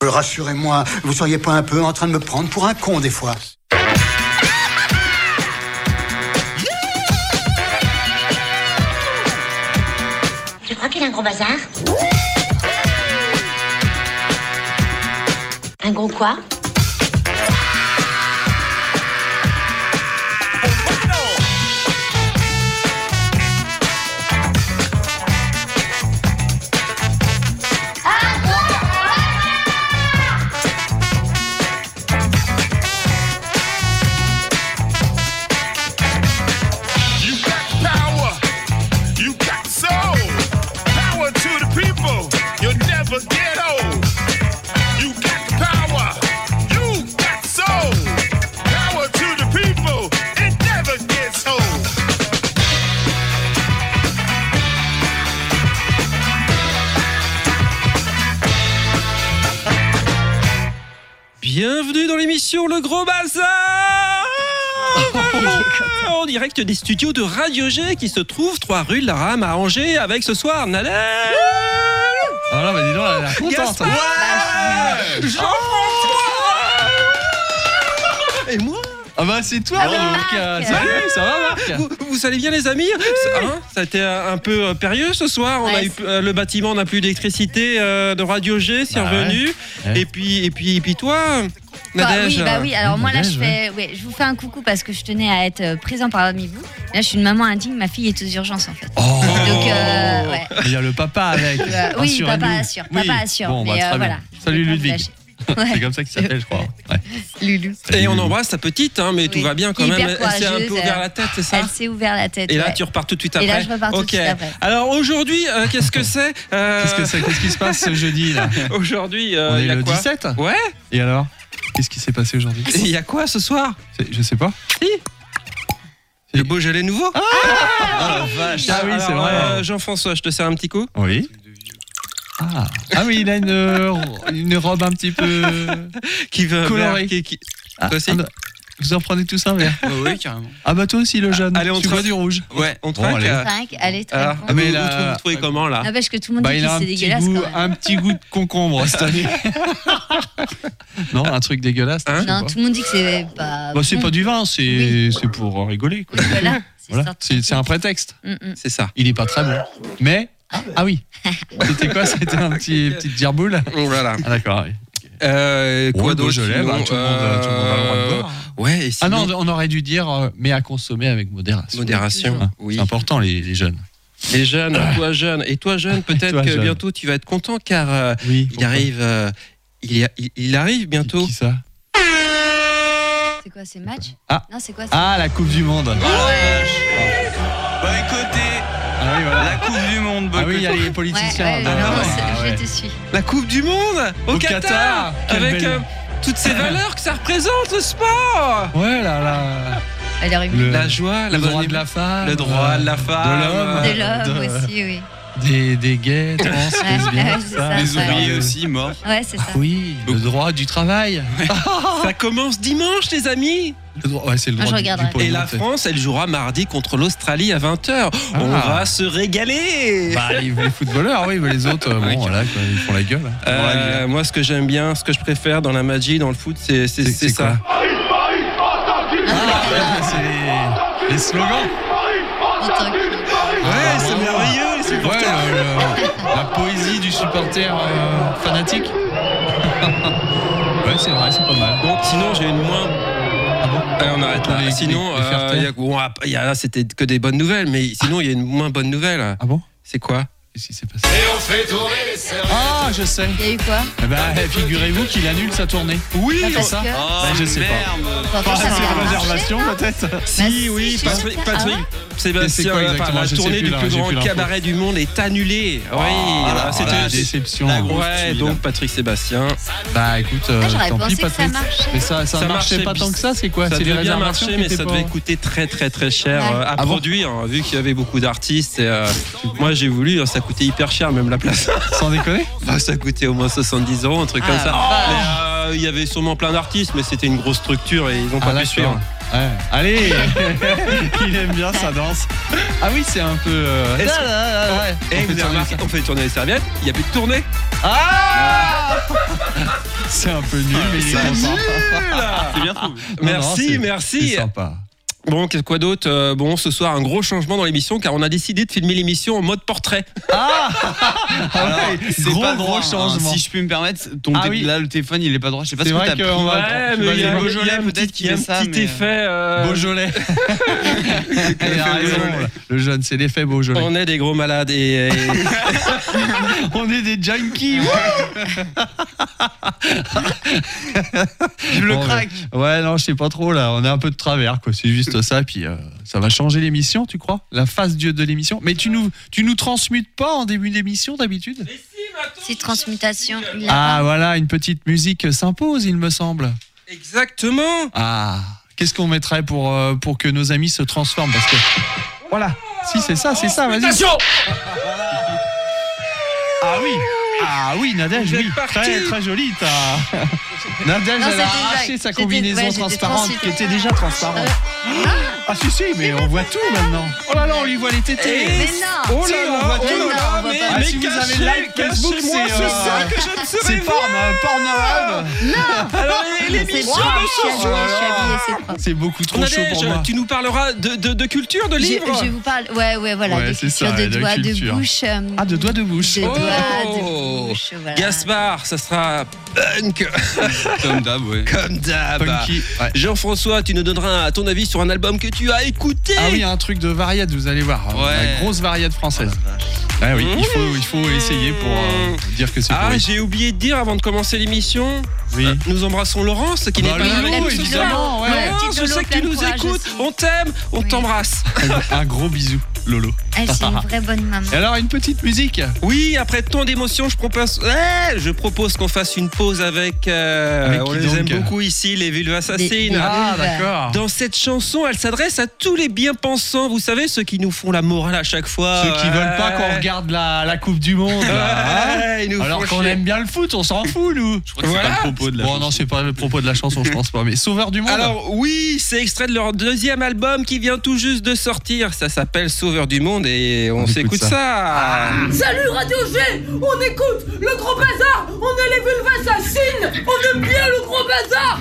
Rassurez-moi, vous seriez pas un peu en train de me prendre pour un con des fois? Tu crois qu'il a un gros bazar? Un gros quoi? Bienvenue dans l'émission Le Gros Bazar en direct des studios de Radio G qui se trouvent 3 rue de la Rame à Angers avec ce soir Nadège. Ah non, bah dis donc, elle a l'air contente. Ouais. Jean-François. Et moi. Ah bah c'est toi donc. Salut, ça va Marc? Vous allez bien les amis? Ça a été un peu périlleux ce soir. On a eu, le bâtiment n'a plus d'électricité de Radio G, c'est revenu. Ouais. Et puis toi Nadège. Oui. Alors moi là je vous fais un coucou parce que je tenais à être présent parmi vous. Là je suis une maman indigne, ma fille est aux urgences en fait. Oh. Donc il y a le papa avec. Oui, papa assure. Papa assure. Bon, mais très voilà. Bien. Salut Ludwig. C'est comme ça qu'il s'appelle, je crois. Ouais. Loulou. Et on embrasse ta petite, mais tout va bien quand même. Elle s'est un peu ouvert la tête, c'est ça? Elle s'est ouvert la tête. Et là, tu repars tout de suite après. Et là, je repars tout de suite après. Alors aujourd'hui, qu'est-ce que c'est? Qu'est-ce qui se passe ce jeudi là? Aujourd'hui, on est y a le quoi? 17. Ouais. Et alors? Qu'est-ce qui s'est passé aujourd'hui? Il y a quoi ce soir? Je sais pas. Si. Le Beaujolais nouveau. Ah la vache. Ah oui, c'est vrai. Jean-François, je te sers un petit coup? Oui. Ah oui, il a une robe un petit peu qui veut colorée. Toi aussi? Vous en prenez tous un verre? Oui, carrément. Ah bah toi aussi le jeune. Allez, on tu vois du rouge. Ouais, on trinque. Allez, alors, mais vous trouvez comment là? Ah parce que tout le monde dit que c'est dégueulasse quand même. Un petit goût de concombre cette année. Non, un truc dégueulasse. Non, tout le monde dit que c'est pas. Bah c'est pas du vin, c'est pour rigoler quoi. Voilà, c'est un prétexte. C'est ça. Il est pas très bon. Mais ah oui. C'était quoi? C'était un petite gerboule. Voilà. Ah d'accord. Quoi d'autre? Tout le monde a le droit de boire. Ouais. Ah non, on aurait dû dire mais à consommer avec modération. Modération. Oui. C'est important les jeunes. Les jeunes, toi jeune, peut-être que bientôt tu vas être content car il arrive bientôt. Qui ça? C'est quoi, c'est match? Non, c'est quoi? La Coupe du Monde. Bah écoutez, oui, voilà. la Coupe du Monde. Ah oui, il y a les politiciens. Je te suis. La Coupe du Monde au Qatar avec toutes ces valeurs que ça représente, le sport. Ouais là. La joie, le droit de la femme, le droit de la femme, de l'homme aussi, oui. Des gays, trans, lesbiennes, les ouvriers aussi morts. Ouais, c'est ça. Oui, le droit du travail. Ça commence dimanche, les amis. C'est le droit du Et la France, elle jouera mardi contre l'Australie à 20h. On va se régaler. Bah, les footballeurs, oui, mais les autres, voilà, quoi, ils font la gueule. Moi, ce que j'aime bien, ce que je préfère dans la magie, dans le foot, c'est ça. C'est les slogans. Ouais, c'est merveilleux, les supporters. La poésie du supporter fanatique. Ouais, c'est vrai, c'est pas mal. Bon, sinon, j'ai une moins. Ah bon? Allez, on arrête là. Sinon, là, c'était que des bonnes nouvelles, mais sinon, il y a une moins bonne nouvelle. Ah bon? C'est quoi? Qu'est-ce qui s'est passé? Et on fait tourner les cerveaux. Ah, je sais. Il y a eu quoi? Figurez-vous qu'il annule sa tournée. Oui, parce que... je sais pas. Pas une réservation peut-être? Si, oui, Patrick Sébastien, la tournée du plus grand cabaret du monde est annulée. Oui, c'était une déception. Ouais, donc Patrick Sébastien. Bah écoute, tant pis Patrick. Mais ça marchait pas tant que ça, c'est quoi? Ça C'est les devait bien réservations marcher, mais ça devait coûter très très très cher à produire, vu qu'il y avait beaucoup d'artistes. Moi j'ai voulu, ça coûtait hyper cher, même la place. Sans déconner? Ça coûtait au moins 70 €, un truc comme ça. Il y avait sûrement plein d'artistes, mais c'était une grosse structure et ils ont pas pu suivre. Ouais. Allez, il aime bien sa danse. Ah oui, c'est un peu. On fait tourner les serviettes, il n'y a plus de tournée. C'est un peu nul, mais il est content. C'est bien trouvé. Merci. C'est sympa. Bon, qu'est-ce quoi d'autre? Bon, ce soir, un gros changement dans l'émission car on a décidé de filmer l'émission en mode portrait. Alors, c'est gros, pas droit, gros changement. Si je peux me permettre, Oui. Là, le téléphone, il est pas droit. Je sais pas C'est ce que vrai t'as pris. qu'on va. Ouais, mais il y a peut-être qu'il y a un petit effet. Beaujolais. Il a raison, le jeune, c'est l'effet Beaujolais. On est des gros malades et On est des junkies. Je le craque. Ouais, non, je sais pas trop là. On est un peu de travers, quoi. C'est juste ça. Puis ça va changer l'émission, tu crois? La phase de l'émission. Mais tu nous transmutes pas en début d'émission d'habitude? C'est transmutation. Voilà, une petite musique s'impose, il me semble. exactement. Qu'est-ce qu'on mettrait pour que nos amis se transforment? Parce que voilà. Si c'est ça, vas-y. Ah oui, Nadège, Vous êtes oui, parti. très très jolie. Nadège, Non, elle a c'était une arraché blague. sa C'était- combinaison j'étais transparente qui était déjà transparente. Ah Si, mais on voit tout maintenant. Oh là là, on lui voit les tétés. Mais non. Oh là on là, voit oh tout. là là, on voit mais, pas. mais Si vous avez le live Facebook, cachez-moi, c'est c'est ça que je ne c'est serai Pornhub. Alors l'émission C'est de je suis ce soir. habillée, c'est propre. C'est beaucoup trop chaud pour Nadège, moi. tu nous parleras de culture, de livres. Je vous parle, ouais, voilà, Ouais, de c'est culture, ça, de de doigts, de culture. bouche. De doigts de bouche. De doigts, Oh. de bouche, voilà. Gaspard, ça sera punk Comme d'hab, ouais. comme d'hab. Funky. Ouais. Jean-François, tu nous donneras ton avis sur un album que tu as écouté. Ah oui, un truc de variade, vous allez voir. Ouais. La grosse variade française. Ah oui, il faut essayer pour dire que c'est Ah, pourri. j'ai oublié de dire avant de commencer l'émission. Oui. Nous embrassons Laurence qui n'est pas là Lolo, avec nous ce évidemment, soir. ouais. La Laurence, petite je Lolo, sais que tu pleine nous courage écoutes. aussi. On t'aime, on Oui. t'embrasse. Un gros bisou, Lolo. C'est une vraie bonne maman. Et alors, une petite musique. Oui, après tant d'émotions, je propose qu'on fasse une pause avec. Avec on qui les donc aime beaucoup ici, les Vulves Assassines. Ah, d'accord. Dans cette chanson, elle s'adresse à tous les bien-pensants, vous savez, ceux qui nous font la morale à chaque fois. Ceux qui veulent pas qu'on regarde la Coupe du Monde. là, hein. Ouais, ils nous Alors font qu'on chier. aime bien le foot, on s'en fout, nous. Je crois que Voilà. c'est pas le propos de la Bon, non, c'est pas le propos de la chanson, je pense pas. Mais Sauveur du Monde. Alors oui, c'est extrait de leur deuxième album qui vient tout juste de sortir. Ça s'appelle Sauveur du Monde et on s'écoute écoute ça. Salut Radio G, on écoute le gros bazar, on est les Vulves Assassines, on aime bien le gros bazar.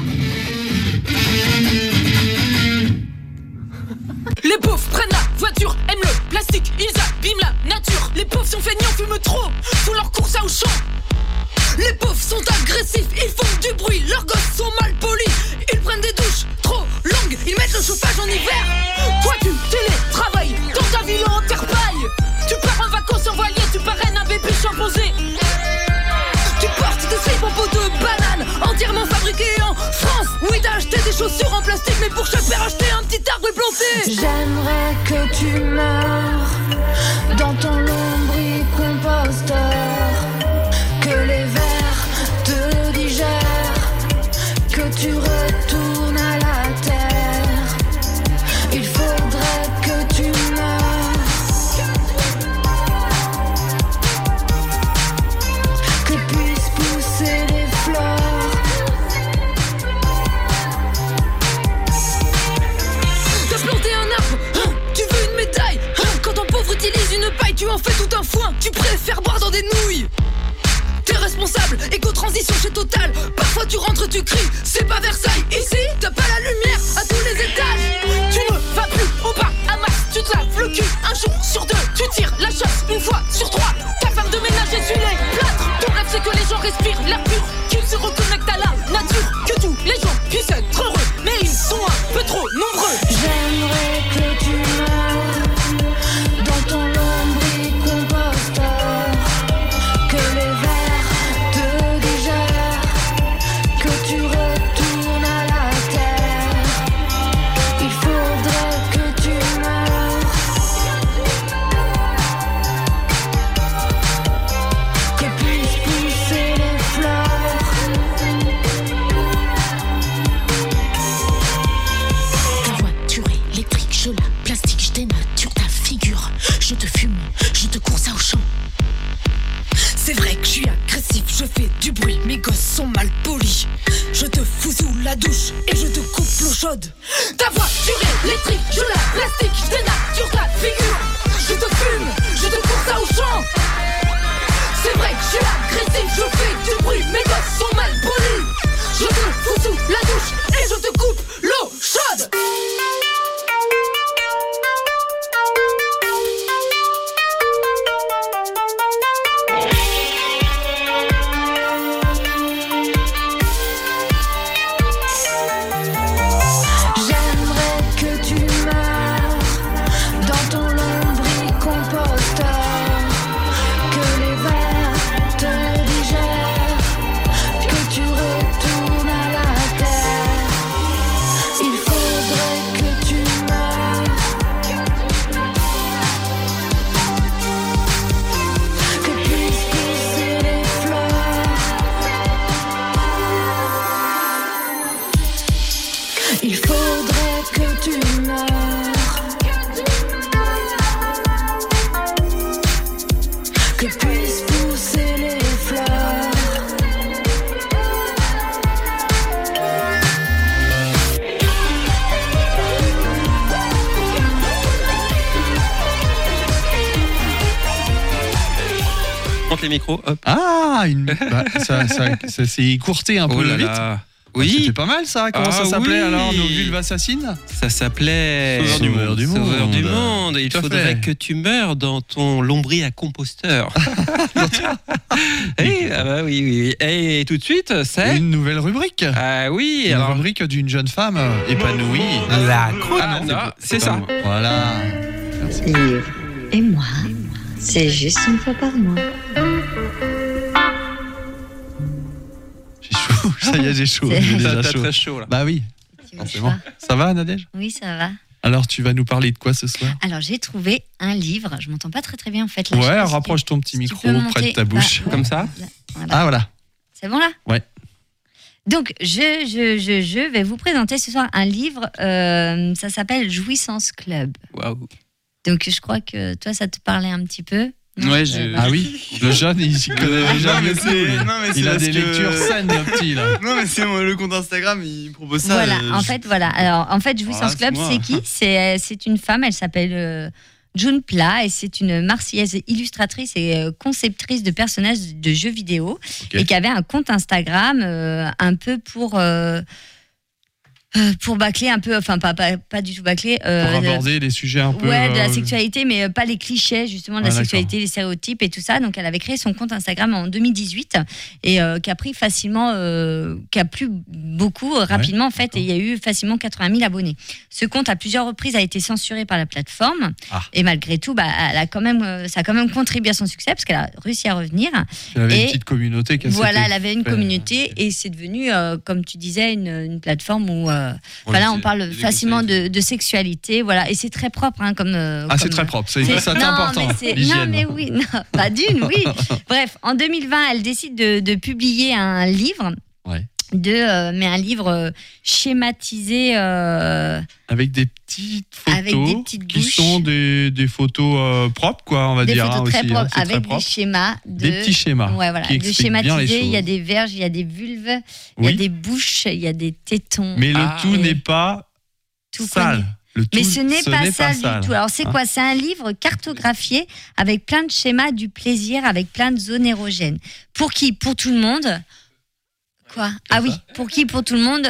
Les pauvres prennent la voiture, aiment le plastique, ils abîment la nature. Les pauvres sont feignants, fument trop, font leur course à Auchan. Les pauvres sont agressifs, ils font du bruit, leurs gosses sont mal polis. Ils prennent des douches trop longues, ils mettent le chauffage en hiver. Toi tu télétravailles dans ta ville en terre paille. Tu pars en vacances en voilier, tu parraines un bébé champosé. Tu portes des slips en peau de banane, entièrement fabriqués en France. Oui, t'as acheté des chaussures en plastique, mais pour chaque paire acheter un petit arbre et planter. J'aimerais que tu meurs dans ton lombricomposteur, que les vers te digèrent, que tu retournes à la terre. Il faudrait que tu meurs, que puissent pousser les fleurs. T'as planté un arbre, hein, tu veux une médaille, hein. Quand ton pauvre utilise une paille, tu en fais tout un foin. Tu préfères boire dans des nouilles. T'es responsable, éco-transition chez Total. Parfois tu rentres, tu cries, c'est pas Versailles. Ici, t'as pas la lumière à tous les étages. Tu ne vas plus au bar à masse, tu te laves le cul un jour sur deux. Tu tires la chasse une fois sur trois. Ta femme de ménage essuie les plâtres. Ton rêve c'est que les gens respirent l'air pur, qu'ils se reconnectent à la nature, que tous les gens puissent être heureux. Mais ils sont un peu trop nombreux. J'aimerais que tu meurs dans ton lombricomposteur, que les vers te digèrent, que tu retournes à la terre. Il faudrait que tu meurs, que puissent pousser les fleurs. Ta voiture électrique, je la plastique, je dénature ta figure. Je te fume, je te course à Auchan. C'est vrai que je suis agressif, je fais du bruit, mes gosses sont mal polis. Je te fous sous la douche et je te coupe l'eau chaude. Ta voiture électrique, je la plastique, je dénature ta figure. Je te fume, je te course à Auchan. C'est vrai que je suis agressif, je fais du bruit, mes gosses sont mal polis. les micros. Hop. Ah, ça s'est écourté un peu vite. Oui. C'était pas mal ça. Comment ça s'appelait alors, nos vulves assassines? Ça s'appelait Sauveur du monde. Il faudrait que tu meurs dans ton lombric à composteur. Oui. Et tout de suite, c'est une nouvelle rubrique. Ah oui. Une rubrique d'une jeune femme épanouie. La croûte. Ah non, c'est ça. Voilà. Livre et moi, c'est juste une fois par mois. Ça y est, j'ai chaud. C'est- J'ai déjà T'as chaud. très chaud là. Bah oui, forcément. Ça va, Nadège? Oui, ça va. Alors, tu vas nous parler de quoi ce soir? Alors, j'ai trouvé un livre. Je m'entends pas très très bien en fait. Là, je sais Ouais, pas si rapproche ton petit si tu micro peux près de monter. ta bouche. Bah, Comme ça. voilà. Ah, voilà. C'est bon là? Ouais. Donc, je vais vous présenter ce soir un livre. Ça s'appelle Jouissance Club. Waouh. Donc, je crois que toi, ça te parlait un petit peu. Non Ouais, Ah oui, le jeune, il s'y connaît déjà mieux que nous, lui. c'est Il a parce des que- lectures saines, le petit, là. Non, mais c'est le compte Instagram, il propose ça. Voilà, en fait, voilà. Alors, en fait, Jouissance Voilà, Club, c'est moi. c'est qui c'est une femme, elle s'appelle June Pla, et c'est une Marseillaise illustratrice et conceptrice de personnages de jeux vidéo, Ok. et qui avait un compte Instagram un peu pour bâcler un peu, enfin pas du tout bâcler. Pour aborder des sujets un peu. Ouais, de la sexualité, mais pas les clichés, justement, de la Ah, d'accord. sexualité, les stéréotypes et tout ça. Donc, elle avait créé son compte Instagram en 2018 et qui a pris facilement, qui a plu beaucoup rapidement, en fait, et il y a eu facilement 80 000 abonnés. Ce compte, à plusieurs reprises, a été censuré par la plateforme. Ah. Et malgré tout, elle a quand même, ça a quand même contribué à son succès parce qu'elle a réussi à revenir. Elle avait Et une petite communauté qui Voilà, elle avait une fait- communauté et c'est devenu, comme tu disais, une plateforme où Ouais, voilà, c'est- on parle il y a des facilement conseils. de sexualité, voilà, et c'est très propre, hein, comme. Ah, c'est très propre, c'est ça, c'est non, important. mais c'est- non, l'hygiène. mais oui, non, pas d'une, oui. Bref, en 2020, elle décide de publier un livre. Ouais. Mais un livre schématisé. Avec des petites photos Avec des petites qui bouches. sont des photos propres, quoi, on va Des dire. photos hein, très aussi, hein, propres, c'est très avec des propre. schémas de. Des petits schémas Ouais, voilà, qui de expliquent bien les schématiser. choses. Il y a des verges, il y a des vulves, il y a Oui. des bouches, il y a des tétons. Mais le tout et n'est pas tout sale. connu. Le Mais tout- ce n'est pas ça sale. du tout. Alors, c'est Hein. quoi? C'est un livre cartographié avec plein de schémas du plaisir, avec plein de zones érogènes. Pour qui? Pour tout le monde. Quoi? Ah oui, pour qui? Pour tout le monde.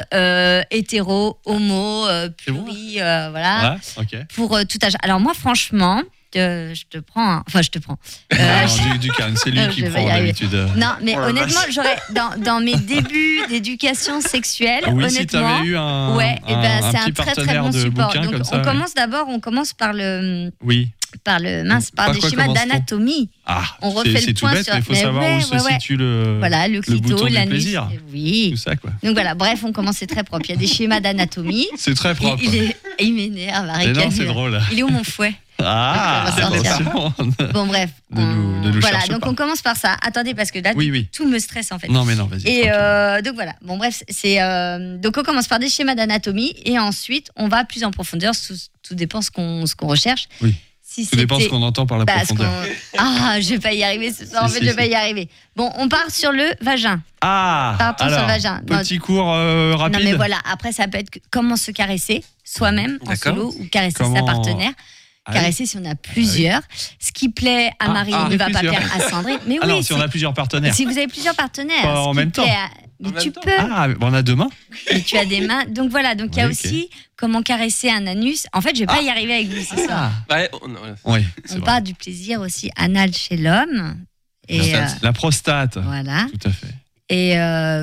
Hétéro, homo, C'est bon, pluri, voilà. Ouais, ok. Pour tout âge. Alors, moi, franchement, je te prends. Hein. Enfin, je te prends. Non, du calme, c'est lui je qui vais prend y arriver. d'habitude. Non, mais Oh la honnêtement, vache. j'aurais dans mes débuts d'éducation sexuelle, Oui, si honnêtement, t'avais eu un, ouais, et ben un c'est un petit très très partenaire bon de support. bouquin Donc comme ça. on commence par le Oui. par Par des quoi schémas commence-t-on d'anatomie. Ah, On refait le c'est tout point bête, sur- mais il faut mais savoir ouais, où se ouais, ouais. situe le, Voilà, le bouton clito, du l'anus. plaisir. Oui. Tout ça, quoi. Donc voilà, bref, on commence, c'est très propre. Il y a des schémas d'anatomie. C'est très propre. Il m'énerve, Mais Marie. non, c'est drôle. Il est où mon fouet? Ah, Ça va sortir. attention. Bon, bref. Ne nous voilà, cherche donc pas. on commence par ça. Attendez, parce que là, Oui, oui. tout me stresse en fait. Non, mais non, vas-y. Et tranquille. donc voilà. Bon bref, donc on commence par des schémas d'anatomie et ensuite on va plus en profondeur. Tout dépend ce qu'on recherche. Oui. Si Tout dépend ce c'était- qu'on entend par la Parce profondeur. je vais pas y arriver ce soir. En Si, fait, si, je vais pas si. y arriver. Bon, on part sur le vagin. Ah, Partons sur alors, le vagin. Non, petit cours rapide. non mais voilà. Après, ça peut être comment se caresser soi-même en D'accord. solo ou caresser Comment- sa partenaire. Ah oui. Caresser si on a plusieurs. Ce qui plaît à Marie ne va pas plusieurs. plaire à Sandrine. Mais Ah oui, non, si on a plusieurs partenaires. si vous avez plusieurs partenaires. Pas ce en qui même temps. plaît mais En tu même temps. peux. Ah, on a deux mains. Mais tu as des mains. Donc voilà, donc il y a Ouais, ok. aussi comment caresser un anus. En fait, je vais pas y arriver avec vous ce soir. Ouais, Oui, c'est On vrai. parle du plaisir aussi anal chez l'homme. Et La prostate. voilà. Tout à fait. Et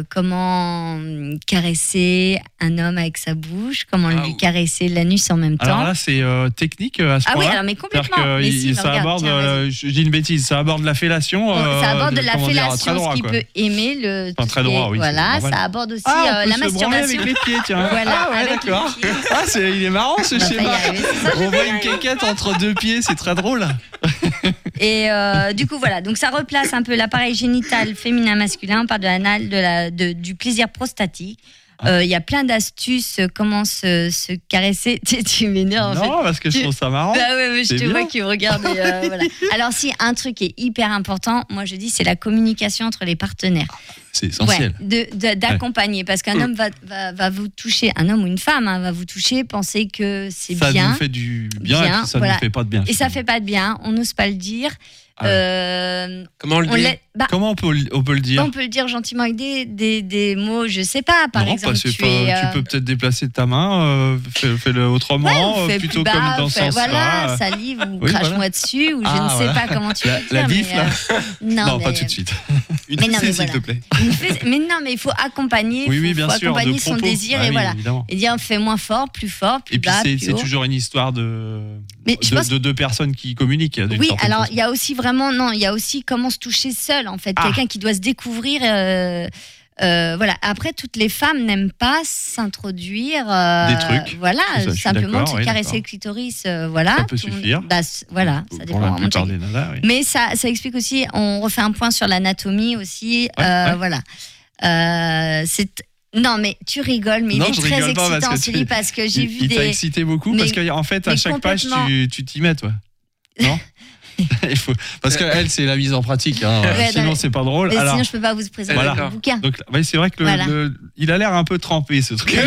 comment caresser un homme avec sa bouche, comment lui caresser l'anus en même temps. Alors là, c'est technique à ce Ah oui, point-là. alors mais C'est-à-dire complètement. que Mais si, mais ça regarde, aborde, tiens, vas-y. je dis une bêtise, ça aborde la fellation. Ça aborde de la comment dire, fellation, très droit, ce qui quoi. peut aimer le. Enfin, très droit, oui, c'est Voilà, normal. ça aborde aussi Ah, on peut la se branler masturbation. avec les pieds, tiens. Voilà, ah ouais, avec les d'accord. pieds. Ah, il est marrant ce On va pas y schéma. arriver, c'est ça, je On vais voit y une arriver. quéquette entre deux pieds, c'est très drôle. Et du coup, voilà. Donc, ça replace un peu l'appareil génital féminin-masculin. On parle de l'anal, du plaisir prostatique. Il y a plein d'astuces, comment se caresser. Tu m'énerves, en fait. Non, parce que je trouve ça marrant. Bah ouais, mais je C'est te bien. vois qui me regarde. Voilà. Alors, si un truc qui est hyper important, moi je dis, c'est la communication entre les partenaires. C'est essentiel. Ouais, d'accompagner. Parce qu'un homme va vous toucher, un homme ou une femme va vous toucher, penser que c'est Ça bien. nous fait du bien, et puis ça voilà. nous fait pas de bien. Et ça fait pas de bien, on n'ose pas le dire. Comment on le dit Comment on peut le dire? On peut le dire gentiment avec des mots, je sais pas. Par exemple, tu peux peut-être déplacer ta main, fais-le autrement, plutôt comme dans ce sens-là. Voilà, salive ou crache-moi dessus, ou je ne sais pas comment tu veux la dire. bif, là Non, pas tout de suite. Une fessée, s'il te plaît. Mais non, mais il faut accompagner, il faut accompagner son désir et voilà. Et dire fais moins fort, plus bas, plus haut. Et puis c'est toujours une histoire de deux personnes qui communiquent. Oui, alors il y a aussi il y a aussi comment se toucher seul en fait, quelqu'un qui doit se découvrir. Voilà. Après, toutes les femmes n'aiment pas s'introduire des trucs. Voilà, simplement se caresser le clitoris. Voilà. Ça peut suffire. Voilà, ça dépend la plupart des nanas. Oui. Mais ça explique aussi. On refait un point sur l'anatomie aussi. Voilà. Non, mais tu rigoles, mais il est très excitant celui parce que j'ai vu Il t'a excité beaucoup parce qu'en fait, à chaque page, tu t'y mets, toi. Non? Parce qu'elle, c'est la mise en pratique. Sinon, c'est pas drôle. Alors, sinon, je peux pas vous présenter le bouquin. Donc, c'est vrai que il a l'air un peu trempé, ce truc.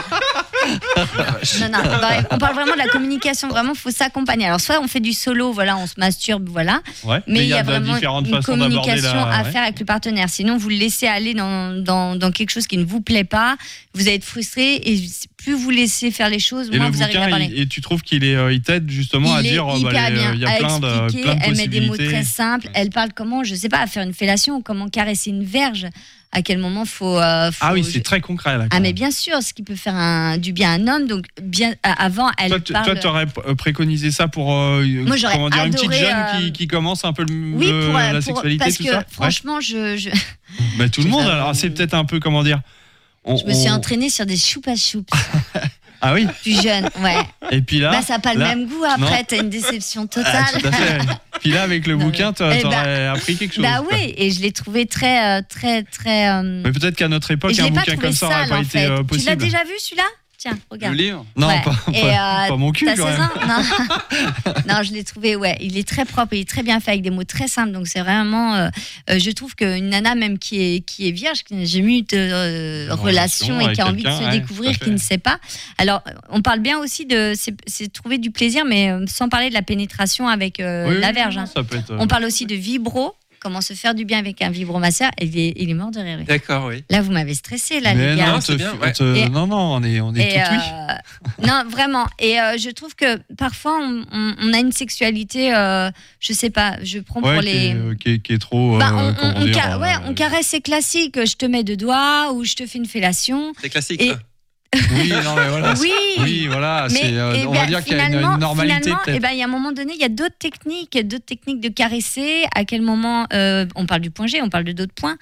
Non, on parle vraiment de la communication. Vraiment, il faut s'accompagner. Alors, soit on fait du solo, voilà, on se masturbe, voilà. Ouais, mais il y a vraiment une communication à faire avec le partenaire. Sinon, vous le laissez aller dans quelque chose qui ne vous plaît pas. Vous allez être frustré et plus vous laissez faire les choses, moins vous arrivez à parler. Et tu trouves qu'il t'aide justement à dire il y a plein de possibilités. Elle met des mots très simples. Elle parle comment, je sais pas, à faire une fellation, comment caresser une verge. À quel moment faut oui, c'est très concret là. Mais bien sûr, ce qui peut faire du bien à un homme. Donc bien avant, elle parle. Toi, t'aurais préconisé ça pour moi, j'aurais adoré, une petite jeune qui commence un peu la sexualité, parce tout que, ça. Franchement, Bah, tout le monde. Alors c'est peut-être un peu comment dire. Je me suis entraînée sur des choupa-choups. Ah oui. Plus jeune, ouais. Et puis là, ça n'a pas le même goût. Après, t'as une déception totale. Tout à fait. Puis là, avec le bouquin, t'aurais appris quelque chose. Bah oui, et je l'ai trouvé très. Mais peut-être qu'à notre époque, un bouquin comme ça n'aurait pas été possible. Tu l'as déjà vu celui-là? Tiens, regarde. Le livre? Non, pas mon cul quand même. Non, je l'ai trouvé, il est très propre, il est très bien fait avec des mots très simples. Donc c'est vraiment, je trouve qu'une nana même qui est vierge, qui n'a jamais eu de relation et qui a envie de se découvrir, qui ne sait pas. Alors, on parle bien aussi c'est trouver du plaisir, mais sans parler de la pénétration avec la verge. Hein. Ça peut être, on parle aussi de vibro. Comment se faire du bien avec un vibromasseur. Il est mort de rire. D'accord, oui. Là, vous m'avez stressé, là, les gars. Non, c'est bien. Non, on est tout oui. Non, vraiment. Et je trouve que parfois, on a une sexualité, je sais pas, je prends pour les... Qui est trop... on caresse, c'est classique. Je te mets deux doigts ou je te fais une fellation. C'est classique, ça. Oui, non, mais voilà. Oui, voilà. On va dire qu'il y a une normalité. Finalement, il y a un moment donné, il y a d'autres techniques de caresser. À quel moment on parle du point G, on parle de d'autres points.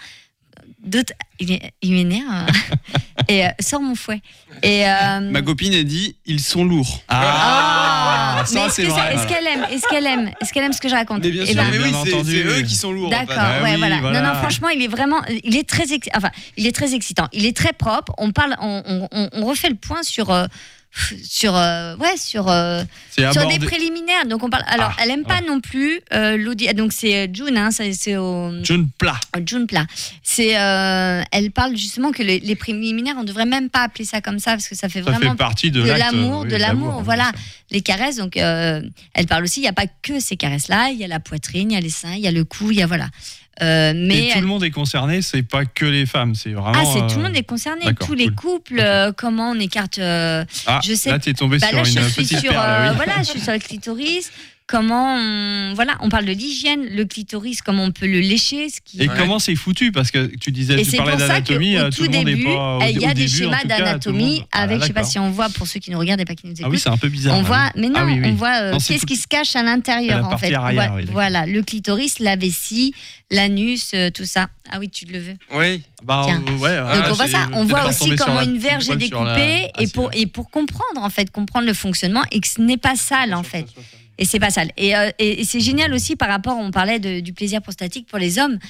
Il m'énerve. Et sors mon fouet. Et ma copine a dit ils sont lourds. Ça c'est vrai. Est-ce qu'elle aime ce que je raconte? Mais bien sûr, mais oui, c'est eux qui sont lourds. D'accord, voilà. Non, franchement, il est très excitant. Il est très propre. On refait le point sur des préliminaires. Donc on parle. Alors, elle aime pas non plus l'audio. Donc c'est June, hein, c'est au June Pla. Elle parle justement que les préliminaires, on devrait même pas appeler ça comme ça parce que ça fait vraiment partie de l'amour. Voilà, les caresses. Donc elle parle aussi. Il y a pas que ces caresses-là. Il y a la poitrine, il y a les seins, il y a le cou, il y a voilà. Mais tout le monde est concerné, c'est pas que les femmes, c'est vraiment. Tout le monde est concerné, tous les couples, comment on écarte. Je sais. Là, t'es tombé sur une petite perle. Voilà, je suis sur le clitoris. Comment on parle de l'hygiène, le clitoris, comment on peut le lécher. Comment c'est foutu, parce que tu parlais d'anatomie, tout le monde n'est pas. Il y a des schémas d'anatomie avec, je sais pas si on voit pour ceux qui nous regardent et pas qui nous écoutent. Ah oui, c'est un peu bizarre. On voit, mais non, on voit qu'est-ce qui se cache à l'intérieur en fait. Voilà, le clitoris, la vessie, l'anus, tout ça. Ah oui, tu le veux. Oui. Donc on voit ça. On voit aussi comment une verge est découpée et pour comprendre en fait, comprendre le fonctionnement et que ce n'est pas sale en fait. Et c'est pas sale. Et c'est génial aussi par rapport, on parlait du plaisir prostatique pour les hommes.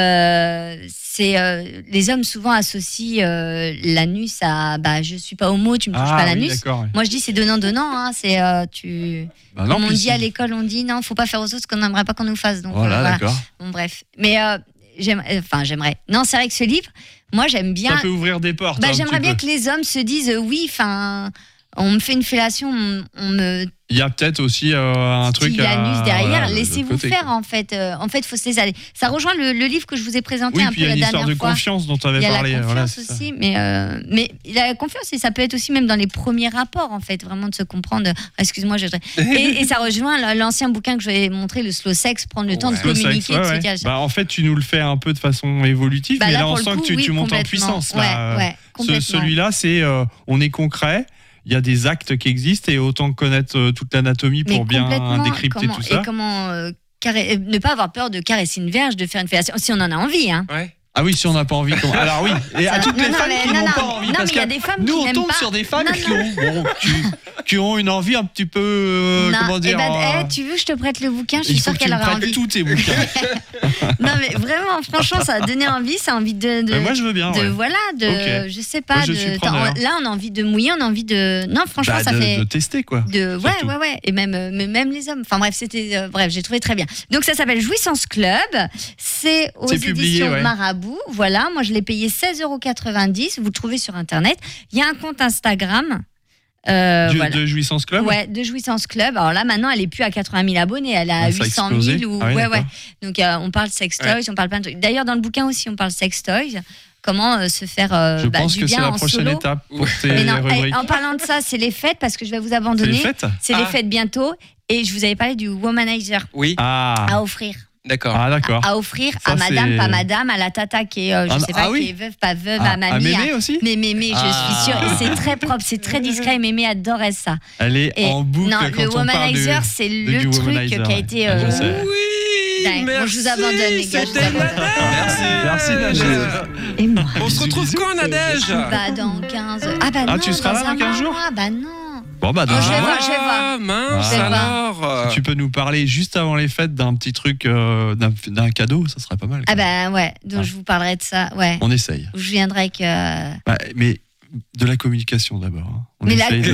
Les hommes souvent associent l'anus à je suis pas homo, tu me touches pas l'anus. Moi je dis c'est donnant. Hein, c'est comme on dit à l'école, on dit non, faut pas faire aux autres ce qu'on n'aimerait pas qu'on nous fasse. Donc voilà. D'accord. Bon bref. Mais j'aimerais. Non, c'est vrai que ce livre, moi j'aime bien. Ça peut ouvrir des portes. J'aimerais bien que les hommes se disent oui, on me fait une fellation, on me Il y a peut-être aussi un truc. Il y a l'anus derrière. Voilà, Laissez-vous faire en fait. En fait, il faut se laisser aller. Ça rejoint le livre que je vous ai présenté un peu la dernière fois. Oui, puis il y a une histoire de confiance dont tu avais parlé. Il y a la confiance aussi, mais la confiance, et ça peut être aussi même dans les premiers rapports en fait, vraiment de se comprendre. Excuse-moi, et ça rejoint l'ancien bouquin que je vais montrer, le slow sex, prendre le temps de communiquer, de se dire. Bah, en fait, tu nous le fais un peu de façon évolutive, mais là on sent que tu montes en puissance. Celui-là, c'est on est concret. Il y a des actes qui existent et autant connaître toute l'anatomie pour bien décrypter tout ça. Et comment ne pas avoir peur de caresser une verge, de faire une fellation, si on en a envie. Hein. Ouais. Ah oui, si on n'a pas envie. Alors oui, et à toutes les femmes qui n'ont pas envie. Parce que nous, on tombe sur des femmes qui ont une envie un petit peu. Comment dire tu veux, je te prête le bouquin, je suis sûre qu'elle aura envie. Il faut que tu me prêtes tous tes bouquins. Non, mais vraiment, franchement, ça a donné envie. Ça a envie de moi, je veux bien. Voilà, je sais pas. Là, on a envie de mouiller, on a envie de. Non, franchement, ça fait. De tester, quoi. Ouais. Et même les hommes. Enfin, bref, j'ai trouvé très bien. Donc, ça s'appelle Jouissance Club. C'est aux éditions Marabout. Voilà, moi je l'ai payé 16,90 €. Vous le trouvez sur internet. Il y a un compte Instagram. De Jouissance Club. Ouais, de Jouissance Club. Alors là, maintenant, elle est plus à 80 000 abonnés, elle a 800 000 ouais. Donc on parle sex toys, on parle plein de trucs. D'ailleurs, dans le bouquin aussi, on parle sex toys. Comment se faire je pense du que bien c'est la en prochaine solo. étape pour tes rubriques. En parlant de ça, c'est les fêtes parce que je vais vous abandonner. C'est les fêtes bientôt. Et je vous avais parlé du womanizer. Oui. À offrir. D'accord. À offrir ça, à madame, pas madame, à la tata qui est, je sais pas, qui est veuve, pas veuve, à mamie. À mémé aussi. Mais mémé, je suis sûre. Et c'est très propre, c'est très discret. Et mémé adorait ça. Elle est en boucle. Non, quand le on womanizer, c'est le truc qui a été. Oui. Bon, je vous abandonne, les gars. Merci, Nadège. Et moi. On se retrouve quand, Nadège? Dans 15. Ah bah non. Tu seras là dans 15 jours? Ah bah non. Bon bah je vais voir. Mince alors. Si tu peux nous parler juste avant les fêtes d'un petit truc, d'un cadeau, ça serait pas mal. Ah bah ouais, donc je vous parlerai de ça. Ouais. On essaye. Je viendrai avec. Mais de la communication d'abord. Non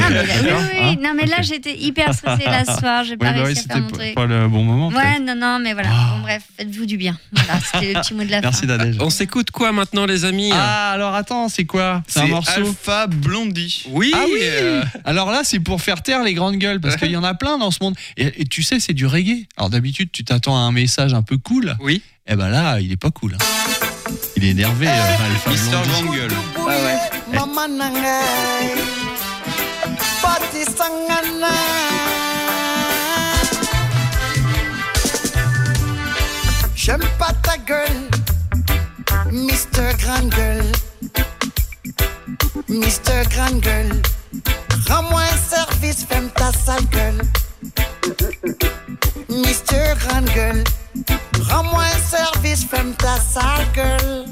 mais là j'étais hyper stressée là ce soir, j'ai pas réussi à faire mon truc. C'était pas le bon moment. Ouais, non, mais voilà. Bon, bref, faites-vous du bien. Voilà, c'était le petit mot de la fin. Merci Nadège. On s'écoute quoi maintenant, les amis? Alors attends, c'est quoi? C'est un morceau Alpha Blondie. Oui. Ah oui. Alors là, c'est pour faire taire les grandes gueules parce qu'il y en a plein dans ce monde. Et tu sais, c'est du reggae. Alors d'habitude, tu t'attends à un message un peu cool. Oui. Et ben là, il est pas cool. Il est énervé. Mister Grande Gueule. Ah ouais. J'aime pas ta gueule, Mister Grande Gueule. Mister Grande Gueule, rends-moi un service, ferme ta sale gueule. Mister Grande Gueule, rends-moi un service, ferme ta sale gueule.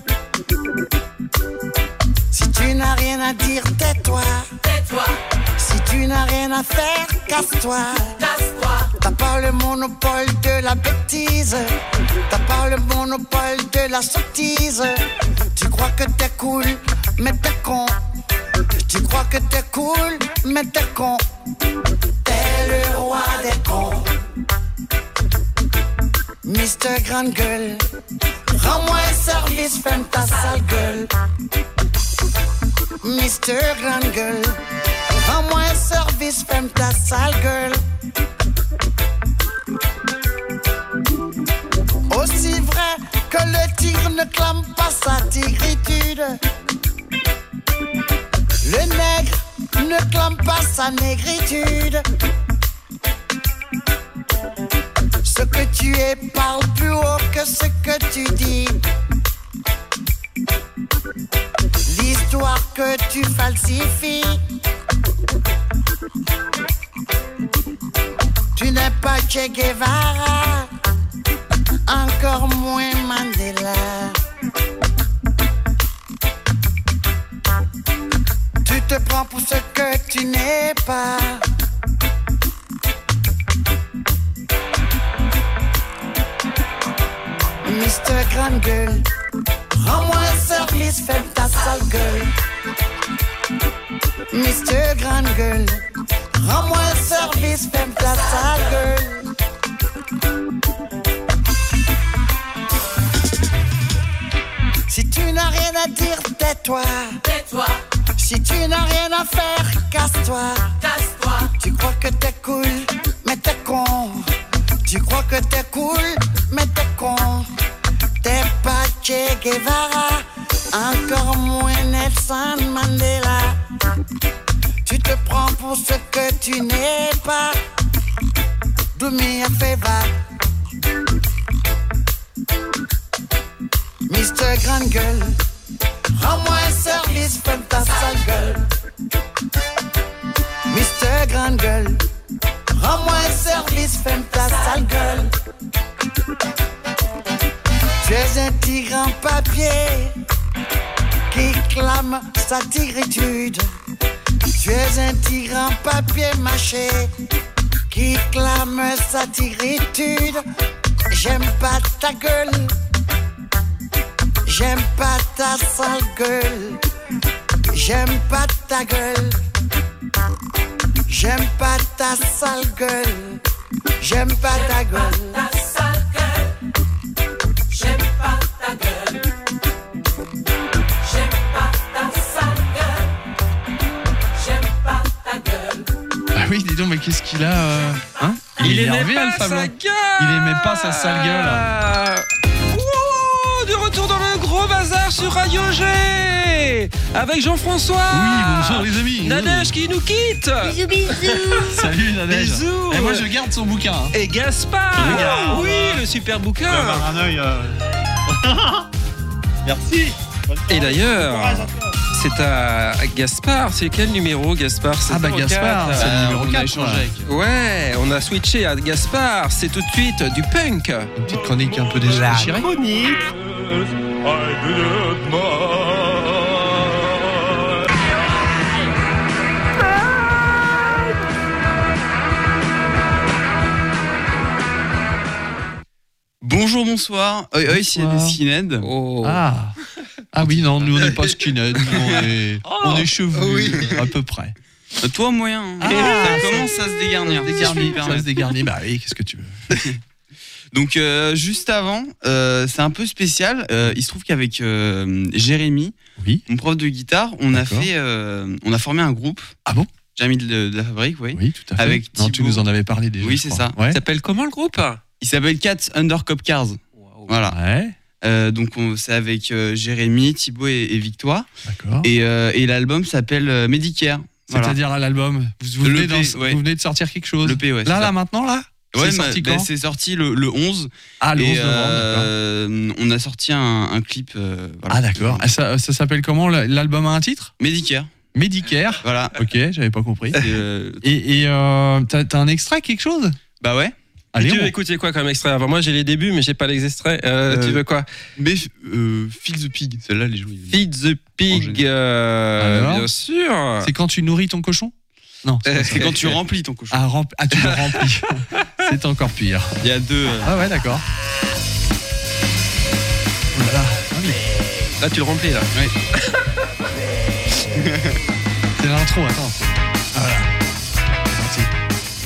Si tu n'as rien à dire, tais-toi. Tais-toi. Si tu n'as rien à faire, casse-toi. Casse-toi. T'as pas le monopole de la bêtise. T'as pas le monopole de la sottise. Tu crois que t'es cool, mais t'es con. Tu crois que t'es cool, mais t'es con. T'es le roi des cons. Mister Grande Gueule, rends-moi un service, ferme ta sale gueule. Mister Grande Gueule, rends-moi un service, ferme ta sale gueule. Aussi vrai que le tigre ne clame pas sa tigritude, le nègre ne clame pas sa négritude. Ce que tu es parle plus haut que ce que tu dis. L'histoire que tu falsifies. Tu n'es pas Che Guevara, encore moins Mandela. Tu te prends pour ce que tu n'es pas. Mister Grande Gueule, rends-moi un service, ferme ta sale gueule. Mister Grande Gueule, rends-moi un service, ferme ta sale gueule. Si tu n'as rien à dire, tais-toi. Tais-toi. Si tu n'as rien à faire, casse-toi. Casse-toi. Tu crois que t'es cool, mais t'es con. Tu crois que t'es cool, mais t'es con. T'es pas Che Guevara, encore moins Nelson Mandela. Tu te prends pour ce que tu n'es pas. Do me a favor, Mr. Grand Gueule. Rends-moi un service, ferme ta sale gueule. Mr. Grand Gueule. Rends-moi un service, ferme ta sale gueule. Tu es un tigre en papier qui clame sa tigritude. Tu es un tigre en papier mâché qui clame sa tigritude. J'aime pas ta gueule, j'aime pas ta sale gueule, j'aime pas ta gueule, j'aime pas ta sale gueule, j'aime pas ta gueule. J'aime pas ta gueule, j'aime pas ta sale gueule, j'aime pas ta gueule. Ah oui, dis donc, mais qu'est-ce qu'il a hein? Il est énervé, Alpha Blanc. Il aimait pas sa sale gueule. De retour dans le gros bazar sur Radio G avec Jean-François. Oui, bonjour les amis. Nadège qui nous quitte. Bisous, bisous. Salut Nadège. Bisous. Et moi je garde son bouquin. Et Gaspard. Oui, le super bouquin. Avoir un œil. Merci. Et d'ailleurs, c'est à Gaspard. C'est quel numéro, Gaspard? Ah bah Gaspard, c'est le numéro 4. Ouais, on a switché à Gaspard. C'est tout de suite du punk. Une petite chronique un peu déchirée. Bonjour, bonsoir. Ici des skinheads. Oh. Ah oui, non, nous on n'est pas skinhead, on est chevelus, oui. À peu près. Toi, moyen. Ça commence à se dégarnir. Ça se dégarnir, bah oui, qu'est-ce que tu veux. Donc, juste avant, c'est un peu spécial. Il se trouve qu'avec Jérémy, mon prof de guitare, on a formé un groupe. Ah bon? Jérémy de la Fabrique, oui. Oui, tout à fait. Avec Thibaut. Non, tu nous en avais parlé déjà. Oui, c'est ça. Ouais. Il s'appelle comment le groupe? Il s'appelle Cats Under Cop Cars. Wow. Voilà. Ouais. Donc c'est avec Jérémy, Thibaut et Victoire. D'accord. Et l'album s'appelle Medicare. C'est-à-dire là, l'album, vous venez de sortir quelque chose. Le P, ouais. Là, maintenant, là. Ouais, c'est sorti quand? C'est sorti le 11. Ah, le 11 novembre, on a sorti un clip. Voilà. Ah, d'accord. Ça s'appelle comment? L'album a un titre? Medicare. Medicare. Voilà. Ok, j'avais pas compris. Et t'as un extrait, quelque chose? Bah ouais. Allez, tu veux écouter quoi comme extrait? Moi j'ai les débuts mais j'ai pas les extraits. Tu veux quoi? Mais Feed the Pig, celle-là les jouer. Feed the Pig, bien sûr. C'est quand tu nourris ton cochon? Non. C'est quand tu remplis ton cochon. Ah, tu le remplis. C'est encore pire. Il y a deux. Ah ouais, d'accord. Voilà. Là tu le remplis là. Ouais. C'est l'intro, attends. Voilà. C'est parti.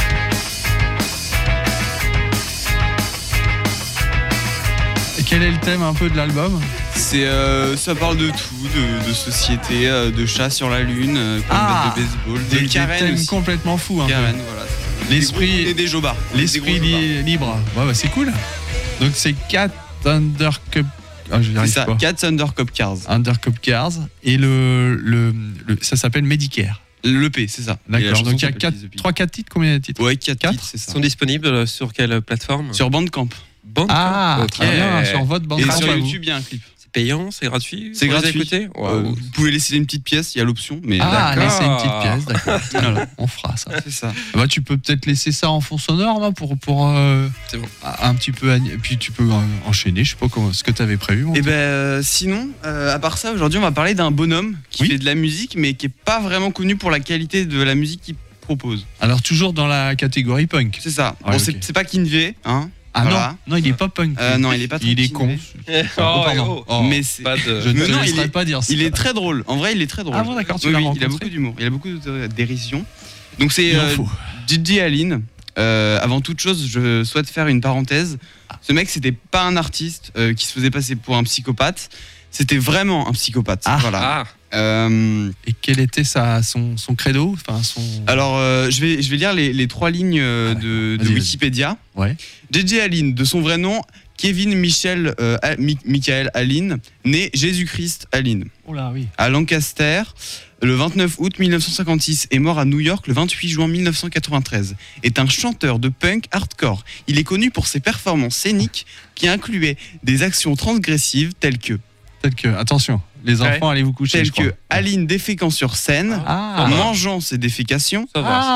Et quel est le thème un peu de l'album? Ça parle de tout, de société, de chats sur la lune, de baseball, des thèmes complètement fous. Karen, voilà. L'esprit et des jobards. L'esprit libre. Ouais, c'est cool. Donc c'est Cat Under Cup. C'est ça, Cats Under Cop Cars. Under Cop Cars. Et ça s'appelle Medicare. L'EP, c'est ça. D'accord. Donc il y a 3-4 titres. Combien de titres? Ouais, 4 titres, c'est ça. Ils sont disponibles sur quelle plateforme? Sur Bandcamp. Ok. Sur votre Bandcamp. Et sur YouTube, il y a un clip. Payant, c'est gratuit? C'est gratuit. Vous pouvez laisser une petite pièce, il y a l'option. Mais laisser une petite pièce, d'accord. Voilà. On fera ça. C'est ça. Bah, tu peux peut-être laisser ça en fond sonore là, pour c'est bon. Un petit peu. Puis tu peux enchaîner, je sais pas ce que tu avais prévu. Et sinon, à part ça, aujourd'hui, on va parler d'un bonhomme qui fait de la musique, mais qui est pas vraiment connu pour la qualité de la musique qu'il propose. Alors, toujours dans la catégorie punk. C'est ça. Ouais, bon, c'est pas Kinvey, hein. Ah voilà. Non, il est pas punk. Non, il est pas très il est con. Pardon. Mais je ne te laisserai pas dire ça. Il est très drôle. En vrai, il est très drôle. Ah bon, d'accord, tu l'as rencontré. Il a beaucoup d'humour. Il a beaucoup de dérision. Donc c'est Gigi Allin. Avant toute chose, je souhaite faire une parenthèse. Ce mec, c'était pas un artiste qui se faisait passer pour un psychopathe. C'était vraiment un psychopathe. Voilà. Et quel était son credo, enfin Alors, je vais lire les 3 lignes de Wikipédia. Ouais. J.J. Allin, de son vrai nom, Kevin Michael Allin, né Jésus-Christ Allin. Oh là, oui. À Lancaster, le 29 août 1956 et mort à New York le 28 juin 1993, est un chanteur de punk hardcore. Il est connu pour ses performances scéniques qui incluaient des actions transgressives telles que, attention, les enfants, allez vous coucher. Telles que Allin déféquant sur scène, mangeant ses défécations,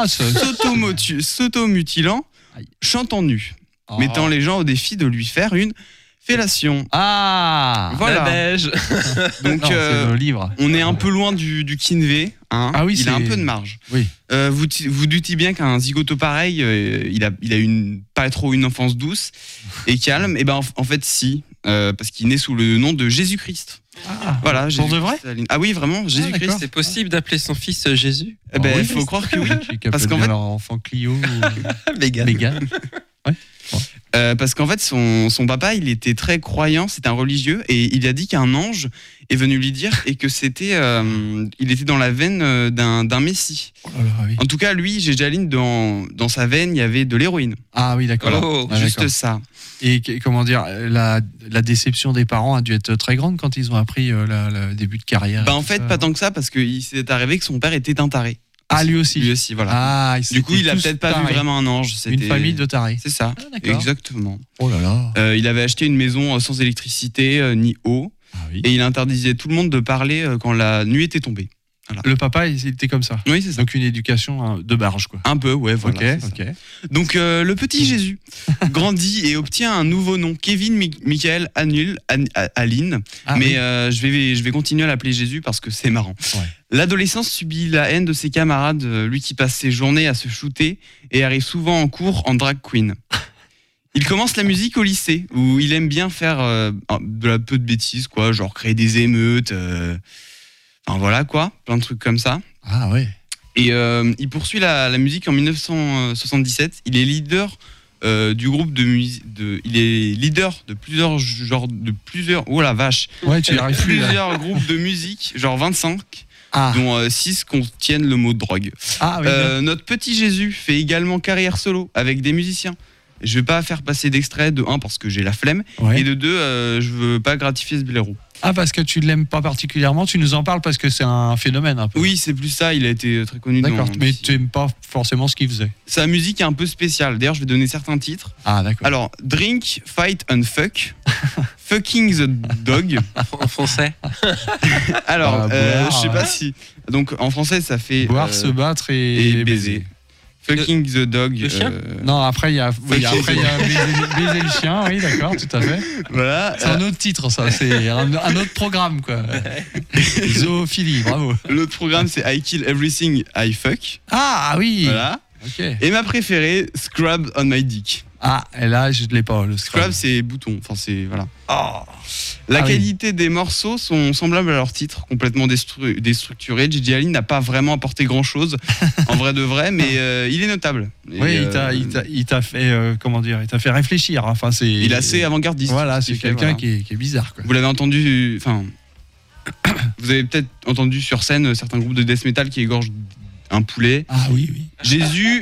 s'automutilant, chantant nu, mettant les gens au défi de lui faire une fellation. Ah, voilà. La beige. Donc, c'est le livre. On est un peu loin du Kinvey. Hein. Ah oui, il a un peu de marge. Oui. Vous doutez bien qu'un zigoto pareil, il a pas trop une enfance douce et calme. Et ben en fait si, parce qu'il naît sous le nom de Jésus-Christ. Ah, voilà. Pour de vrai ? Ah oui, vraiment, Jésus-Christ. C'est possible d'appeler son fils Jésus ? Il faut croire que oui. Parce qu'en fait, leur enfant Clio, Mégane. Ouais. Parce qu'en fait, son papa, il était très croyant, c'était un religieux, et il a dit qu'un ange est venu lui dire et que c'était, il était dans la veine d'un messie. Oh là là, oui. En tout cas, lui, J.J. Allin, dans sa veine, il y y avait de l'héroïne. Ah oui, d'accord. Voilà. Juste d'accord. ça. Et comment dire, la déception des parents a dû être très grande quand ils ont appris le début de carrière. En fait, pas tant que ça, parce qu'il s'est arrivé que son père était un taré. Ah, lui aussi. Lui aussi, voilà. Ah, du coup, il a peut-être pas vu vraiment un ange. Une famille de tarés. C'est ça, exactement. Oh là là. Il avait acheté une maison sans électricité ni eau, et il interdisait tout le monde de parler quand la nuit était tombée. Voilà. Le papa, il était comme ça. Oui, c'est ça. Donc une éducation de barge, quoi. Un peu, ouais, voilà. Ok. Donc le petit Jésus grandit et obtient un nouveau nom, Kevin Michael Allin. Mais je vais continuer à l'appeler Jésus parce que c'est marrant. Ouais. L'adolescence subit la haine de ses camarades, lui qui passe ses journées à se shooter et arrive souvent en cours en drag queen. Il commence la musique au lycée, où il aime bien faire de la peu de bêtises, quoi, genre créer des émeutes, enfin voilà quoi, plein de trucs comme ça. Ah ouais. Et il poursuit la musique en 1977. Il est leader du groupe de musique. Il est leader de plusieurs. Oh la vache. Ouais, tu y arrives plus. Plusieurs groupes de musique, genre 25. Dont 6 contiennent le mot drogue. Ah, oui, notre petit Jésus fait également carrière solo avec des musiciens. Je vais pas faire passer d'extrait de 1 parce que j'ai la flemme, et de 2 je veux pas gratifier ce blaireau. Ah, parce que tu l'aimes pas particulièrement, tu nous en parles parce que c'est un phénomène un peu. Oui, c'est plus ça, il a été très connu. D'accord, mais tu n'aimes pas forcément ce qu'il faisait. Sa musique est un peu spéciale, d'ailleurs je vais donner certains titres. Ah d'accord. Alors, Drink, Fight and Fuck, Fucking the Dog. En français. Alors, je sais pas si... Donc en français ça fait... Boire, se battre et baiser. Fucking the dog. Le chien Non, après il y a baiser le chien, oui, d'accord, tout à fait. Voilà. C'est un autre titre, ça, c'est un autre programme, quoi. Zoophilie, bravo. L'autre programme, c'est I Kill Everything I Fuck. Ah oui. Voilà. Okay. Et ma préférée, Scrub on My Dick. Ah, et là, je ne l'ai pas, le Scrub, c'est bouton. Enfin, c'est. Voilà. La qualité des morceaux sont semblables à leur titre, complètement déstructurés. J.J. Allin n'a pas vraiment apporté grand-chose, en vrai de vrai, mais il est notable. Oui, il t'a fait, comment dire, il t'a fait réfléchir. Enfin, il est assez avant-gardiste. Voilà, c'est quelqu'un qui est bizarre, quoi. Vous l'avez entendu, enfin, vous avez peut-être entendu sur scène certains groupes de death metal qui égorgent un poulet. Ah oui. Jésus,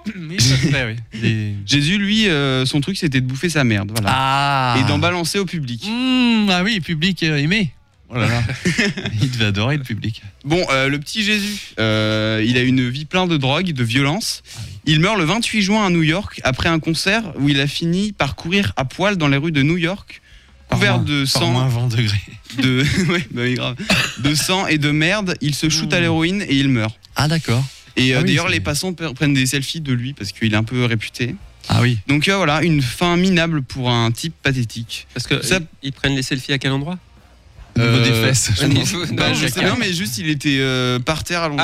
oui. Jésus, lui, son truc, c'était de bouffer sa merde, voilà. Et d'en balancer au public. Ah oui, le public aimé. Oh là là. Il devait adorer le public. Bon, le petit Jésus, il a une vie pleine de drogue, de violence. Il meurt le 28 juin à New York après un concert où il a fini par courir à poil dans les rues de New York, couvert de sang. Par -20 degrés. Oui, grave. De sang et de merde. Il se shoot à l'héroïne et il meurt. Ah d'accord. Et d'ailleurs, les passants prennent des selfies de lui parce qu'il est un peu réputé. Ah oui. Donc voilà, une fin minable pour un type pathétique. Parce que ils prennent les selfies à quel endroit? Au niveau des fesses. Je sais bien, mais juste il était par terre allongé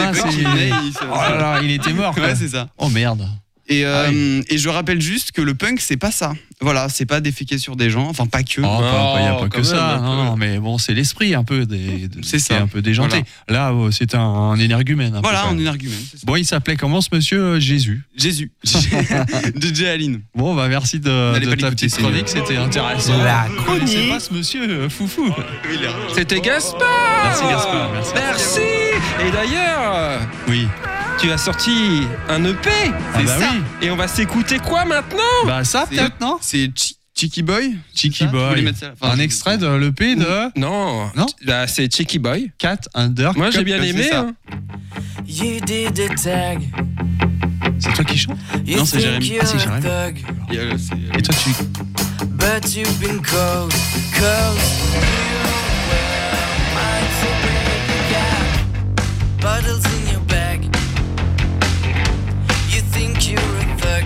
comme ça. Il était mort. Ouais, c'est ça. Oh merde. Et je rappelle juste que le punk, c'est pas ça. Voilà, c'est pas déféquer sur des gens, enfin pas que. Il n'y a pas que ça. Non, mais bon, c'est l'esprit un peu c'est ça. Un peu déjanté. Voilà. Là, c'est un énergumène. Voilà, un énergumène. Bon, il s'appelait comment ce monsieur? Jésus. J.J. Allin. Bon, bah merci de ta petite chronique, c'était intéressant. La chronique. C'est pas ce monsieur foufou. C'était Gaspard. Merci Gaspard. Merci. Et d'ailleurs, oui. Tu as sorti un EP. C'est ça. Oui. Et on va s'écouter quoi maintenant? Bah ça peut-être, non? C'est Cheeky Boy. Cheeky Boy. Un extrait de l'EP de... Non. Bah, c'est Cheeky Boy. Cat Under. Moi j'ai bien aimé. Hein. C'est toi qui chante? Non, c'est Jérémy. Ah c'est Jérémy. Et toi tu... But you've been cold, cold. Bottles in your bag. You think you're a thug.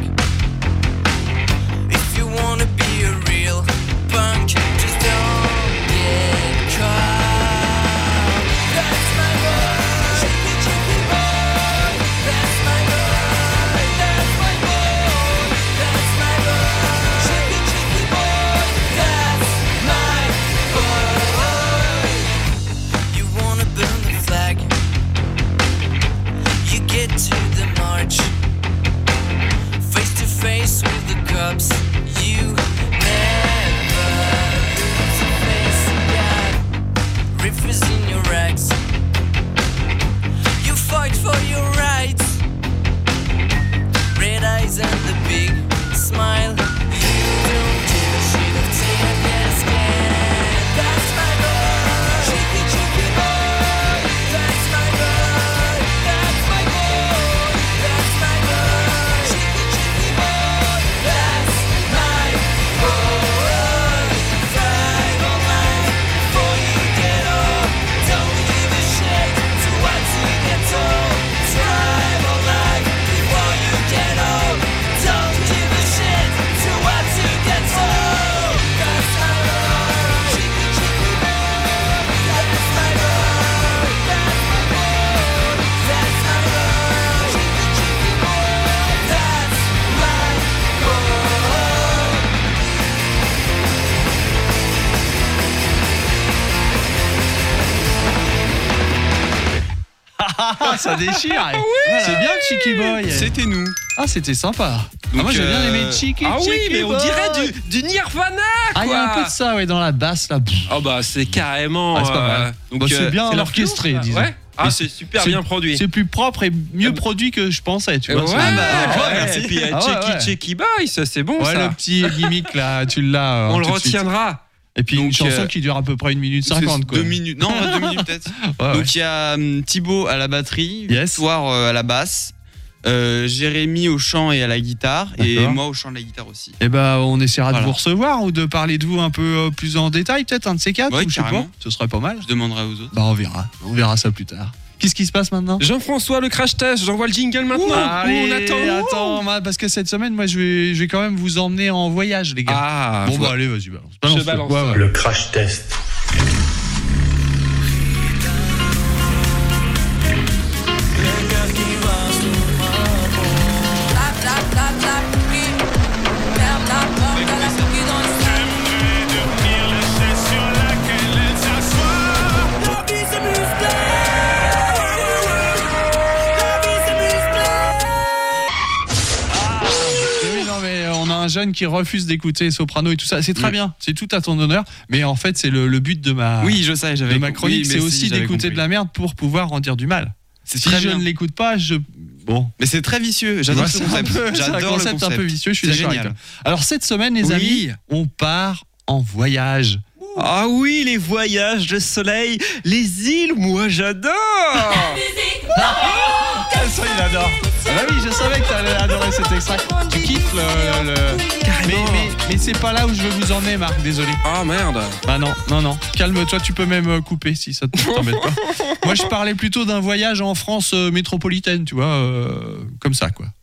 If you wanna be a real punk, just don't get caught. That's my boy, cheeky, cheeky boy. That's my boy, that's my boy. That's my boy, cheeky, cheeky boy. That's my boy. You wanna burn the flag? You get to the march, face to face with the cops. You never lose a face. Yeah, riffles in your rags. You fight for your rights. Red eyes and the big smile. You don't give a shit of tear gas can. That's my boy, cheeky, cheeky boy. That's my boy. That's my boy. That's my boy. Cheeky, cheeky boy. That's my boy. Drive all night before you get old. Don't give a shit to what you get told. Drive all night before you get old. Don't give a shit to what you get told. That's my boy. Cheeky, cheeky boy. That's my boy. That's my boy. That's my boy. Cheeky, cheeky boy. That's my boy. Ça déchire. C'est bien le Cheeky Boy. C'était nous. Ah c'était sympa. Donc, moi j'ai bien aimé Cheeky. Ah oui, mais Boy. on dirait du Nirvana quoi. Ah il y a un peu de ça ouais dans la basse là. Oh bah c'est carrément. Ah, c'est pas mal. Donc Bah, c'est bien c'est orchestré leur disons. Ouais. Ah Mais c'est super c'est- bien produit. C'est plus propre et mieux produit que je pensais, tu vois. Ouais, C'est- merci. Et puis Cheeky Boy, ça c'est bon Ouais, ça. le petit gimmick là, tu l'as. On le tout de suite. retiendra. Et puis une Donc, chanson qui dure à peu près 1 minute 50 quoi. 2 minutes. Non, 2 minutes peut-être. Ouais, Donc il y a Thibaut à la batterie, Yes. Victoire à la basse, Jérémy au chant et à la guitare, et D'accord. moi au chant et à la guitare aussi. Et bah on essaiera Voilà. de vous recevoir ou de parler de vous un peu plus en détail, peut-être un de ces quatre, Ouais, ou je sais pas. carrément. Ce serait pas mal. Je demanderai aux autres. Bah on verra ça plus tard. Qu'est-ce qui se passe maintenant? Jean-François, le crash test, j'envoie le jingle maintenant. Allez, on attend. parce que cette semaine, moi, je vais quand même vous emmener en voyage, les gars. Ah, bon, bah, allez, vas-y, balance. Je balance. Ouais. Le crash test. Oui, non, mais on a un jeune qui refuse d'écouter Soprano et tout ça. C'est très bien, c'est tout à ton honneur. Mais en fait, c'est le but de ma, Oui, je sais, j'avais de ma chronique, oui, mais c'est si, aussi j'avais d'écouter compris. de la merde pour pouvoir en dire du mal. C'est Si très je bien. ne l'écoute pas, bon. Mais c'est très vicieux, j'adore ce C'est un concept. peu- c'est un J'adore le concept concept. un peu vicieux, je suis C'est d'accord avec génial. toi. Alors cette semaine, les Oui. amis, on part en voyage. Ah oui, les voyages, le soleil, les îles, moi j'adore. Ça, il adore. Ah bah oui, je savais que tu allais adorer cet extrait. Tu kiffes le... Mais c'est pas là où je veux vous emmener, Marc, désolé. Ah merde. Ah non. Calme-toi, tu peux même couper si ça t'embête pas. Moi, je parlais plutôt d'un voyage en France métropolitaine, tu vois, comme ça, quoi.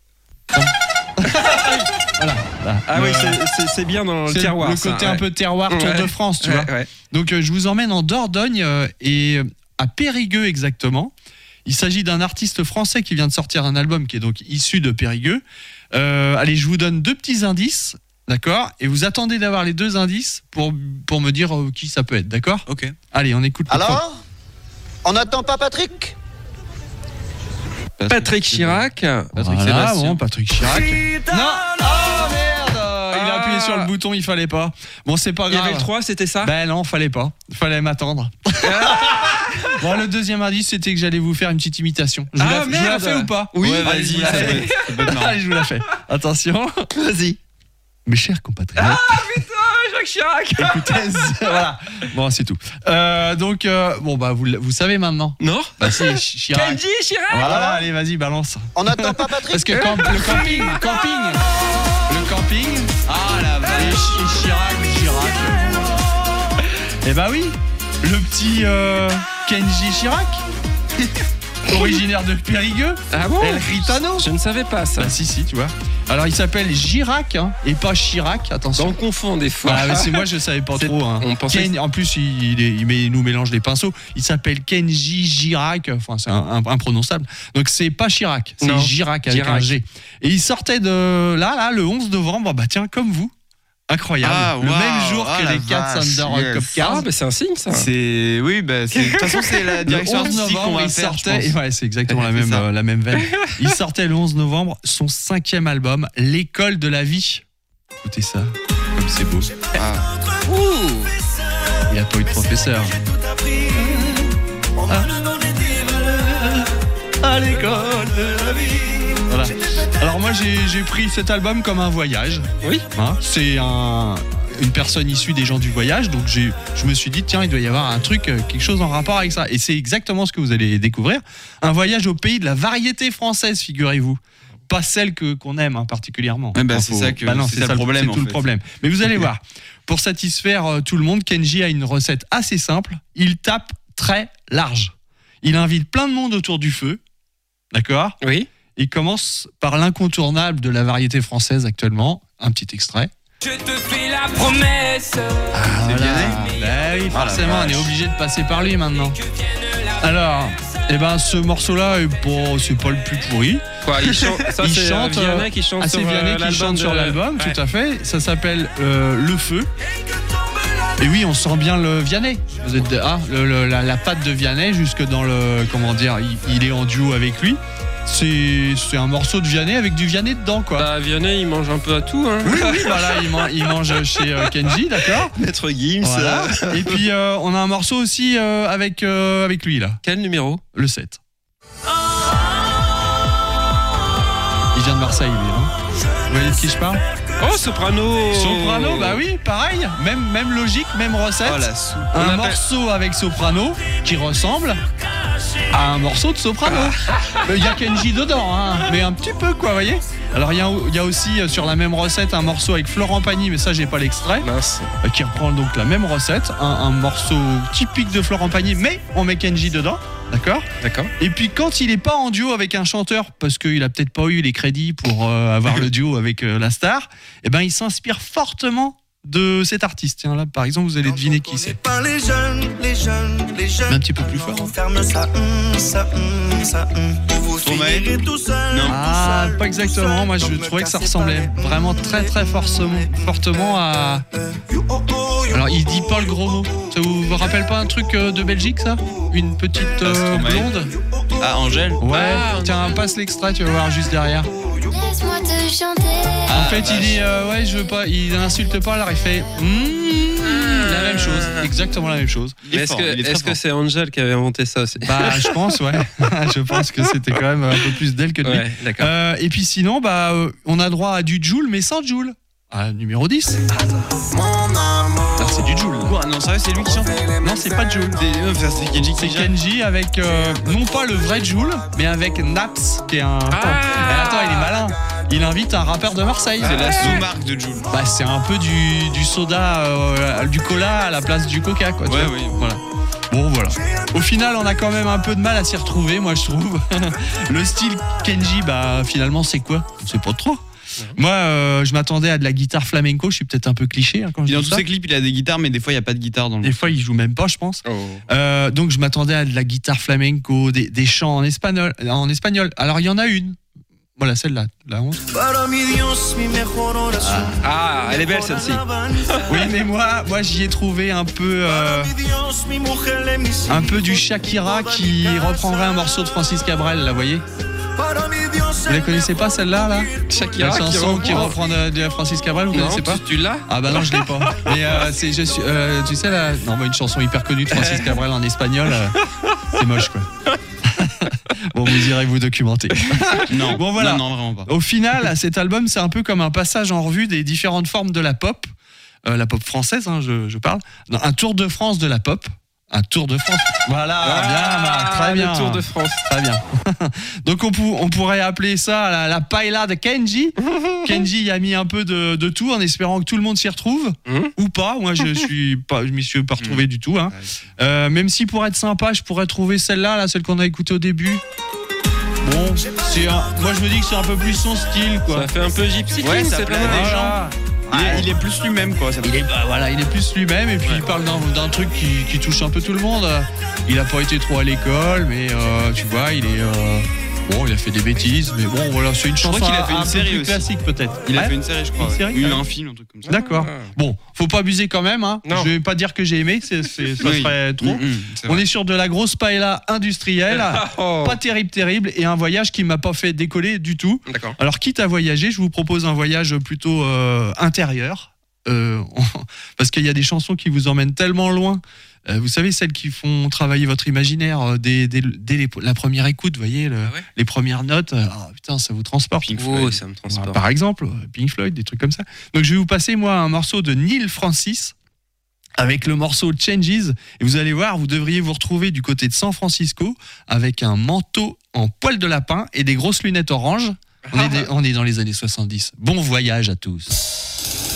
Voilà. Ah oui, c'est bien dans le C'est terroir. le ça, côté ouais. un peu terroir, Tour Ouais. de France, tu Ouais, vois. ouais. Donc, je vous emmène en Dordogne et à Périgueux exactement. Il s'agit d'un artiste français qui vient de sortir un album qui est donc issu de Périgueux. Allez, je vous donne 2 petits indices, d'accord? Et vous attendez d'avoir les 2 indices pour me dire qui ça peut être, d'accord? Ok. Allez, on écoute. Alors, on n'attend pas Patrick? Patrick Chirac. Patrick Sébastien. Bon, Patrick Chirac. Non. Oh merde, il a appuyé sur le bouton, il fallait pas. Bon, c'est pas Il y grave. avait le 3, c'était ça? Ben non, fallait pas. Fallait m'attendre. Bon, le deuxième indice, c'était que j'allais vous faire une petite imitation. Je vous la fais ou pas? Oui, vas-y, Allez, je vous la fais. Attention. Vas-y. Mes chers compatriotes. Ah putain, Jacques Chirac. Écoutez, voilà. Bon, c'est tout. Donc, vous savez maintenant. Non. Bah si, Chirac. Kenji Chirac. Voilà, allez, vas-y, balance. On n'attend pas Patrick. Parce que le camping. Ah la vache, Chirac. Eh bah oui, le petit Kenji Chirac. Originaire de Périgueux. Ah bon? El Gitano. Je ne savais pas ça. Bah si, tu vois. Alors il s'appelle Girac et pas Chirac, attention. On confond des fois. Ah, c'est moi je savais pas trop. Hein. On pensait En plus il nous mélange les pinceaux. Il s'appelle Kenji Girac. Enfin c'est imprononçable. Donc c'est pas Chirac, c'est Girac avec un G. Et il sortait de là le 11 novembre. Bah tiens comme vous. Incroyable. Le même jour que les Cats Under Cup Cars. Ah, bah c'est un signe ça. Oui, bah de toute façon, c'est la direction artistique qu'on va faire. Ouais, c'est exactement la même veine. Il sortait le 11 novembre son 5e album, L'école de la vie. Écoutez ça, comme c'est beau. Il n'a pas eu de professeur. À l'école de la vie. Voilà. Alors moi j'ai pris cet album comme un voyage. Oui. Hein, c'est une personne issue des gens du voyage, donc je me suis dit tiens il doit y avoir un truc, quelque chose en rapport avec ça. Et c'est exactement ce que vous allez découvrir. Un voyage au pays de la variété française, figurez-vous. Pas celle qu'on aime particulièrement. C'est ça le problème. C'est tout le problème. Mais vous allez voir, pour satisfaire tout le monde, Kenji a une recette assez simple. Il tape très large. Il invite plein de monde autour du feu. D'accord ? Oui. Il commence par l'incontournable de la variété française actuellement. Un petit extrait. Je te fais la promesse. C'est Vianney. Bah oui, forcément, on est obligé de passer par lui maintenant. Alors, ce morceau-là, c'est pas le plus pourri. Quoi, il chante Vianney qui chante sur l'album. Sur l'album, ouais. Tout à fait. Ça s'appelle Le Feu. Et oui, on sent bien le Vianney. Vous êtes la patte de Vianney jusque dans le il est en duo avec lui. C'est un morceau de Vianney avec du Vianney dedans, quoi. Bah, Vianney, il mange un peu à tout, hein. Oui, voilà, il mange chez Kenji, d'accord. Maître Gims. Voilà. Et puis, on a un morceau aussi avec lui, là. Quel numéro? Le 7. Il vient de Marseille, lui, hein. Vous voyez de qui je parle? Oh, Soprano. Soprano, bah oui, pareil. Même logique, même recette. Un morceau avec Soprano qui ressemble à un morceau de Soprano. Il y a Kenji dedans, hein, mais un petit peu, quoi, vous voyez. Alors, il y a aussi sur la même recette un morceau avec Florent Pagny, mais ça, j'ai pas l'extrait. Mince. Qui reprend donc la même recette, un morceau typique de Florent Pagny, mais on met Kenji dedans. D'accord. Et puis quand il est pas en duo avec un chanteur, parce qu'il a peut-être pas eu les crédits pour avoir le duo avec la star, il s'inspire fortement de cet artiste. Tiens, là, par exemple, vous allez deviner qui c'est. Les jeunes, un petit peu plus fort. Ferme ça, vous finirez tout seul. Non. Pas exactement. Moi, je trouvais que ça ressemblait vraiment très très fortement à. Alors, il dit pas le gros mot. Ça vous rappelle pas un truc de Belgique, ça? Une petite blonde? Ah, Angèle? Ouais. Tiens, passe l'extrait, tu vas voir juste derrière. Laisse-moi te chanter. En fait, il dit ouais, je veux pas. Il n'insulte pas, alors il fait la même chose, exactement la même chose. Est-ce que c'est Angèle qui avait inventé ça aussi? Bah, je pense, ouais. Je pense que c'était quand même un peu plus d'elle que de lui. Ouais, d'accord. Et puis sinon, on a droit à du Joule, mais sans Joule. Numéro 10. Alors, c'est du Joule. Non, sérieux, c'est lui qui chante? Non, c'est pas Joule. C'est Kenji avec, non pas le vrai Joule, mais avec Naps, qui est un... Attends, il est malin. Il invite un rappeur de Marseille. C'est la sous-marque de Joule. Bah, c'est un peu du soda, du cola à la place du coca, quoi. Ouais, oui. Voilà. Bon, voilà. Au final, on a quand même un peu de mal à s'y retrouver, moi, je trouve. Le style Kenji, finalement, c'est quoi? On sait pas trop. Moi, je m'attendais à de la guitare flamenco. Je suis peut-être un peu cliché quand je dis ça. Dans tous ses clips, il a des guitares, mais des fois, il n'y a pas de guitare dans le. Des fois, il joue même pas, je pense. Donc, je m'attendais à de la guitare flamenco, des chants en espagnol. Alors, il y en a une. Voilà, celle-là, la 11. Elle est belle celle-ci. Oui, mais moi, j'y ai trouvé un peu du Shakira qui reprendrait un morceau de Francis Cabrel, là, vous voyez. Vous la connaissez pas celle-là là Shakira, la chanson qui reprend de Francis Cabrel, vous ne connaissez pas? Tu l'as? Ah bah non, je l'ai pas. Mais tu sais là, non, une chanson hyper connue de Francis Cabrel en espagnol, c'est moche quoi. Bon, vous irez vous documenter. Non, bon, voilà. non, vraiment pas. Au final, cet album, c'est un peu comme un passage en revue des différentes formes de la pop française, hein, je parle. Un tour de France de la pop. Un Tour de France. Voilà, bien, Marc, très bien. Le Tour de France. Très bien. Donc on pourrait appeler ça la paella de Kenji. Kenji a mis un peu de tout en espérant que tout le monde s'y retrouve. Ou pas. Moi, je m'y suis pas retrouvé du tout. Hein. Même si pour être sympa, je pourrais trouver celle-là, celle qu'on a écoutée au début. Bon, moi je me dis que c'est un peu plus son style, quoi. Ça fait un peu Gypsy King, ça plaît à des gens. Il est plus lui-même, quoi. Il est plus lui-même, et puis il parle d'un truc qui touche un peu tout le monde. Il a pas été trop à l'école, mais tu vois, il est bon, il a fait des bêtises, mais bon, voilà, c'est une chanson. Je crois qu'il a fait une série plus aussi. Classique peut-être. Il a fait une série, je crois. Un film, un truc comme ça. D'accord. Bon, faut pas abuser quand même. Hein. Je vais pas dire que j'ai aimé, ça serait trop. On est sur de la grosse paella industrielle, pas terrible, et un voyage qui m'a pas fait décoller du tout. D'accord. Alors, quitte à voyager, je vous propose un voyage plutôt intérieur, parce qu'il y a des chansons qui vous emmènent tellement loin. Vous savez, celles qui font travailler votre imaginaire dès la première écoute, vous voyez, les premières notes, putain, ça vous transporte. Pink Floyd, ça me transporte. Par exemple, Pink Floyd, des trucs comme ça. Donc je vais vous passer, moi, un morceau de Neil Francis, avec le morceau Changes, et vous allez voir, vous devriez vous retrouver du côté de San Francisco, avec un manteau en poil de lapin et des grosses lunettes oranges. On est dans les années 70. Bon voyage à tous.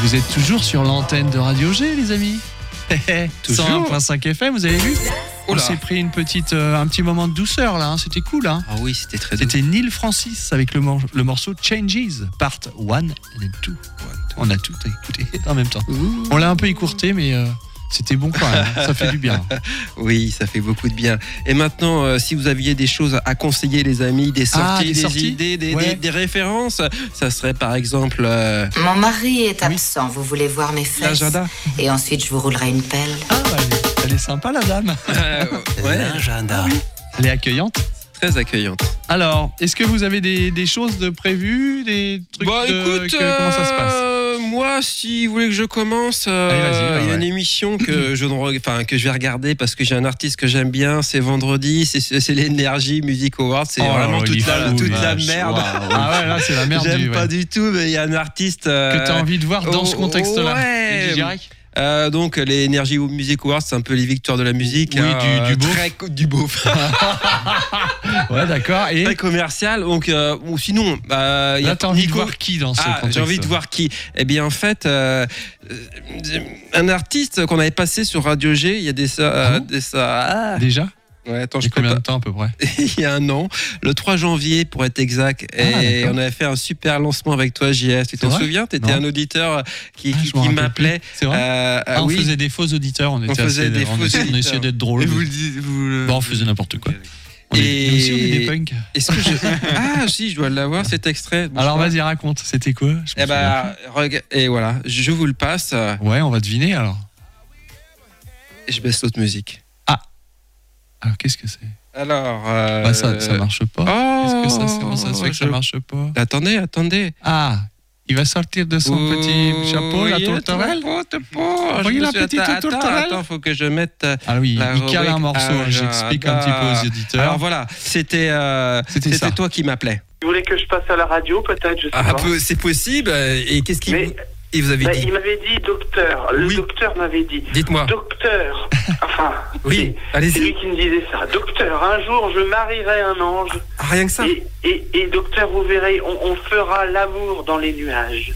Vous êtes toujours sur l'antenne de Radio G, les amis. 101.5 FM, vous avez vu? On s'est pris un petit moment de douceur là, hein. C'était cool. Hein. Ah oui, c'était très doux. C'était Neil Francis avec le morceau Changes, part 1 and 2. On a tout écouté en même temps. On l'a un peu écourté, mais c'était bon quand même. Ça fait du bien. Oui, ça fait beaucoup de bien. Et maintenant, si vous aviez des choses à conseiller, les amis, des sorties, des idées, des références, ça serait par exemple... Mon mari est absent. Vous voulez voir mes fesses? L'agenda. Et ensuite, je vous roulerai une pelle. Ah, elle est sympa, la dame. Ouais. L'agenda. Elle est accueillante. Très accueillante. Alors, est-ce que vous avez des choses de prévues, des trucs écoute, comment ça se passe? Moi, si vous voulez que je commence, Allez, vas-y, il y a une émission que je vais regarder parce que j'ai un artiste que j'aime bien. C'est vendredi, c'est l'Energy Music Awards. C'est vraiment toute la merde. Wow. Ah ouais, là c'est la merde. J'aime pas du tout, mais il y a un artiste que tu as envie de voir dans ce contexte-là. Ouais. Donc les Energy Music Awards, c'est un peu les victoires de la musique. Oui, du beauf. Ouais, d'accord. Et très commercial. Donc, ou sinon, là, t'as envie de voir qui dans ce contexte? J'ai envie de voir qui. Eh bien, en fait, un artiste qu'on avait passé sur Radio G, il y a déjà. Ouais, attends, j'ai combien de temps à peu près? Il y a un an, le 3 janvier pour être exact, et on avait fait un super lancement avec toi, JF. Tu t'en souviens? Tu étais un auditeur qui m'appelait. C'est vrai. On faisait des faux auditeurs, on essayait d'être drôle. On faisait n'importe quoi. On est des punks. Est-ce que si, je dois l'avoir cet extrait. Alors vas-y, raconte, c'était quoi? Et voilà, je vous le passe. Ouais, on va deviner alors. Et je baisse l'autre musique. Alors, qu'est-ce que c'est? Alors... ça marche pas. Qu'est-ce que ça, comment ça se fait que ça marche pas? Attendez. Ah, il va sortir de son petit chapeau, la tourterelle. Voyez la petite tourterelle. Attends, faut que je mette... Ah oui, il cale un morceau, j'explique un petit peu aux éditeurs. Alors voilà, c'était toi qui m'appelais. Vous voulez que je passe à la radio, peut-être, je sais pas. C'est possible, et qu'est-ce qui... Il vous avait dit? Il m'avait dit docteur. Le docteur m'avait dit. Dites-moi. Docteur. Enfin. Oui, allez-y. C'est lui qui me disait ça. Docteur, un jour je marierai un ange. Rien que ça. Et docteur, vous verrez, on fera l'amour dans les nuages.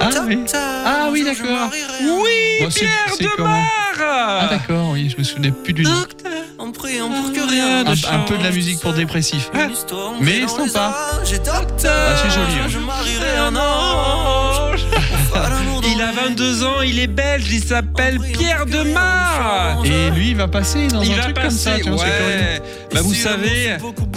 Ah oui, d'accord. Oui, Pierre Demar. Ah d'accord, oui, je me souvenais plus du nom. En priant pour que rien ne change. Un peu de la musique pour dépressif. Mais sympa. C'est joli. Je marierai un ange. Il a 22 ans, il est belge, il s'appelle Pierre Demar. Et lui, il va passer dans un truc comme ça. Vous savez,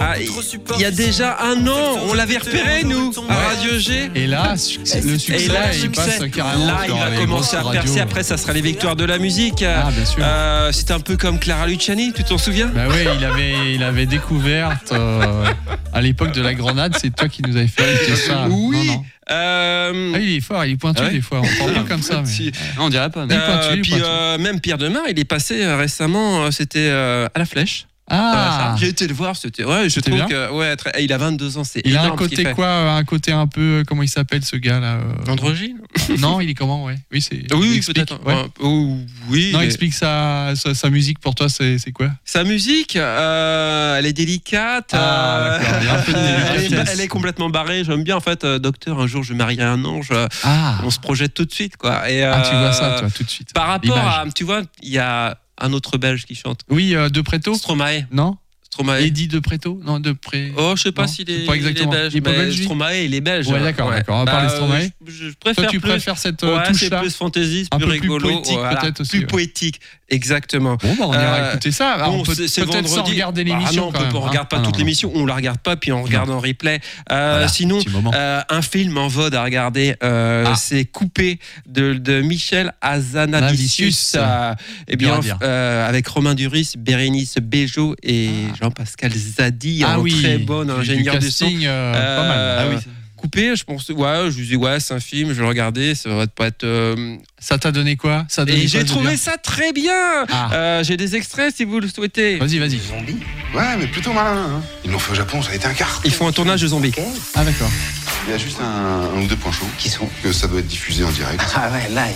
il y a déjà un an, on l'avait repéré, nous, à Radio G. Et là, le succès, il passe carrément. Là, il va commencer à percer. Après, ça sera les victoires de la musique. Ah, bien sûr. C'était un peu comme Clara Luciani, tu t'en souviens? Bah oui, il avait découverte à l'époque de la Grenade. C'est toi qui nous avais fait écouter ça. Oui. Non. Il est fort, il est pointu des fois. On parle pas comme ça. Mais... Non, on dirait pas. Puis même Pierre Demar, il est passé récemment. C'était à la Flèche. J'ai été le voir, je trouve bien. que il a 22 ans, c'est il énorme. A un côté quoi, un côté un peu, comment il s'appelle ce gars là? Androgyne? Non, il est comment? Oui, peut-être. Oui. Non, explique sa musique pour toi, c'est quoi? Sa musique, elle est délicate. D'accord. Il y a un peu de délicatesse. Elle est complètement barrée. J'aime bien en fait, docteur. Un jour, je marierai un ange. On se projette tout de suite, quoi. Et, tu vois ça, toi, tout de suite. Par rapport à, tu vois, il y a un autre Belge qui chante. Oui, De Préto. Stromae. Non. Stromae. Eddie De Préto. Non, De Pré. Oh, je sais pas s'il est, belge. Il est pas belge. Stromae, il est belge. Ouais, d'accord. On va parler Stromae. Je préfère. Toi, tu préfères cette touche-là. C'est plus fantasy, un plus peu rigolo, plus poétique peut-être aussi. Plus poétique, exactement. Bon, on ira écouter ça. Alors, c'est peut-être sans regarder l'émission. Non, on regarde pas toute l'émission. On la regarde pas, puis on regarde en replay. Sinon, un film en VOD à regarder, c'est Coupé de Michel Hazanavicius. Et bien, avec Romain Duris, Bérénice Bejo et Jean-Pascal Zadi, un très bon ingénieur du son. Pas mal. Coupé, je pense, je me dis, c'est un film, je vais le regarder, ça va pas être... Ça t'a donné quoi? Et j'ai trouvé ça très bien. J'ai des extraits si vous le souhaitez. Vas-y. Zombies? Ouais, mais plutôt malin. Hein. Ils l'ont fait au Japon, ça a été un quart. Ils font un tournage de zombies. Ah d'accord. Il y a juste un ou deux points chauds. Qui sont? Que ça doit être diffusé en direct. Ah ouais, live.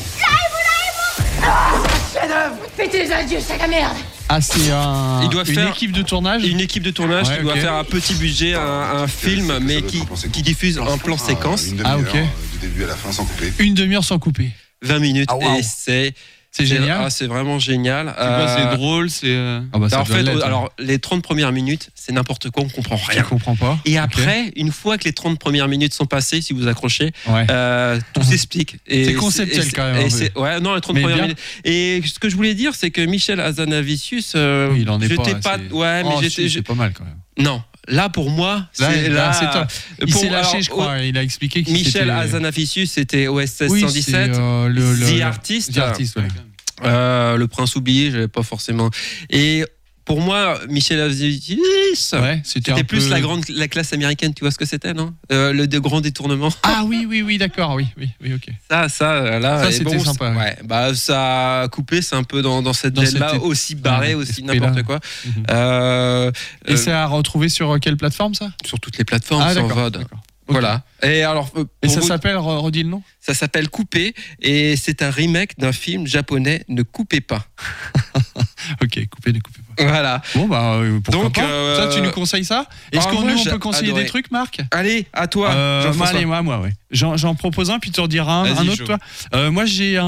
Chef-d'œuvre! Pétez les adieux, sac à merde! C'est une équipe de tournage. Une équipe de tournage qui doit faire un petit budget, un film, mais qui diffuse un plan séquence. Une demi-heure, du début à la fin sans couper. Une demi-heure sans couper. 20 minutes. Ah, wow. Et c'est génial. C'est vraiment génial. C'est drôle, c'est. En fait, alors les 30 premières minutes, c'est n'importe quoi, on comprend rien. Je comprends pas. Et après, une fois que les 30 premières minutes sont passées, si vous accrochez, tout s'explique. C'est conceptuel quand même. Ouais, non, les 30 premières minutes. Et ce que je voulais dire, c'est que Michel Hazanavicius, il en est pas. Ouais, mais c'est pas mal quand même. Non. Là, pour moi, c'est top. Il s'est lâché, je crois. Il a expliqué que Michel Hazanavicius, c'était OSS 117, The Artist, le Prince oublié, j'avais pas forcément. Et pour moi, Michel Hazanavicius, c'était plus la classe américaine. Tu vois ce que c'était, non? Le grand détournement. Ah oui, d'accord, oui, ok. Ça, c'était sympa. Ouais, bah ça a coupé, c'est un peu dans cette veine-là, aussi barré, aussi n'importe quoi. Et c'est à retrouver sur quelle plateforme, ça? Sur toutes les plateformes, sur VOD. Voilà. Et alors, et ça s'appelle, redis le nom? Ça s'appelle Coupé, et c'est un remake d'un film japonais, Ne coupez pas. Ok, Coupé, ne coupez pas. Voilà. Bon, bah, pourquoi pas. Ça, tu nous conseilles ça? Est-ce qu'on on peut conseiller des trucs, Marc? Allez, à toi. Moi, ouais. J'en propose un, puis tu en diras un autre, toi. Moi, j'ai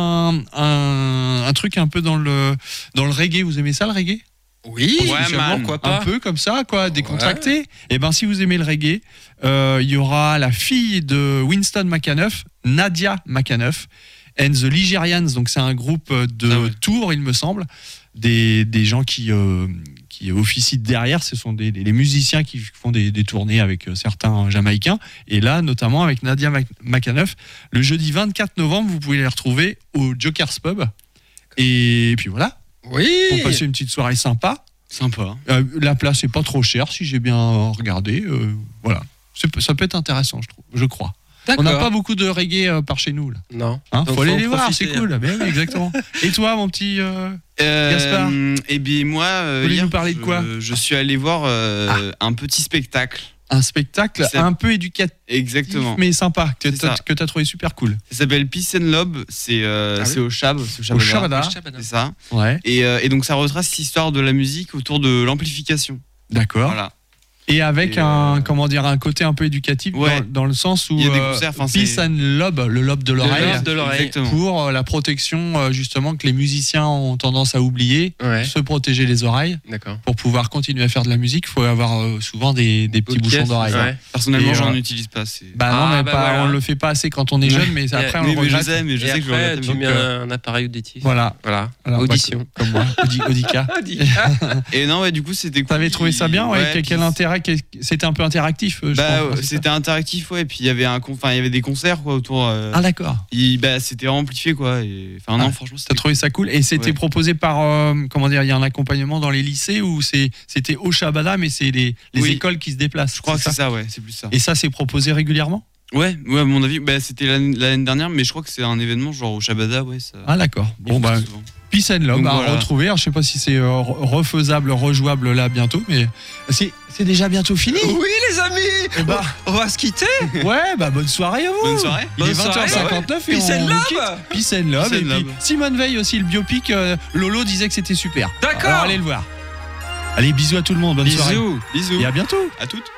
un truc un peu dans le reggae. Vous aimez ça, le reggae? Oui, pourquoi pas. Un peu comme ça, quoi, décontracté. Et ben, si vous aimez le reggae, il y aura la fille de Winston McAnuff, Nadia McAnuff, and the Ligerians. Donc, c'est un groupe de Tours, il me semble, des gens qui officient derrière. Ce sont les musiciens qui font des tournées avec certains Jamaïcains. Et là, notamment avec Nadia McAnuff, le jeudi 24 novembre, vous pouvez les retrouver au Joker's Pub. Et puis voilà. Oui. Pour passer une petite soirée sympa. La place n'est pas trop chère, si j'ai bien regardé. Voilà. Ça peut être intéressant, je crois. On n'a pas beaucoup de reggae par chez nous. Là. Non. Faut aller les voir, c'est cool. Ben oui, exactement. Et toi, mon petit Gaspard? Eh bien, moi, vous voulez nous parler de quoi? Je suis allé voir un petit spectacle. Un spectacle un peu éducatif. Exactement. Mais sympa, que tu as trouvé super cool. Ça s'appelle Peace and Love, c'est au Chab. Au Shabada. C'est ça. Ouais. Et donc ça retrace l'histoire de la musique autour de l'amplification. D'accord. Voilà. Et avec un côté un peu éducatif dans le sens où il y a des concerts, Peace and Lobe, le lobe de l'oreille, pour la protection justement que les musiciens ont tendance à oublier, se protéger les oreilles. Pour pouvoir continuer à faire de la musique, il faut avoir souvent des petits bouchons d'oreille. Personnellement, j'en utilise pas. On le fait pas assez quand on est jeune, mais après on le regrette. Je sais que je regrette. Tu mets un appareil auditif. Voilà. Audition. Comme moi, Audica. Et non, du coup, c'était cool. T'avais trouvé ça bien? Quel intérêt? C'était un peu interactif. C'était interactif, et puis il y avait des concerts autour. Ah d'accord. C'était amplifié quoi. Non, franchement, t'as trouvé ça cool. Et c'était proposé par il y a un accompagnement dans les lycées ou c'était au Shabada, mais c'est les écoles qui se déplacent. Je crois que c'est ça, c'est plus ça. Et ça, c'est proposé régulièrement? Ouais, à mon avis, c'était l'année dernière, mais je crois que c'est un événement genre au Shabada, ça. Ah d'accord. Bon Peace and Love à retrouver. Alors, je sais pas si c'est refaisable, rejouable là bientôt, mais c'est déjà bientôt fini. Oui les amis, on va se quitter. Ouais, bonne soirée à vous. Bonne soirée. Il est 20h59 et Peace and Love. Peace and Love. Et puis Simone Veil aussi, le biopic, Lolo disait que c'était super. D'accord. Alors allez le voir. Allez, bisous à tout le monde, bonne soirée. Bisous. Et à bientôt. À toutes.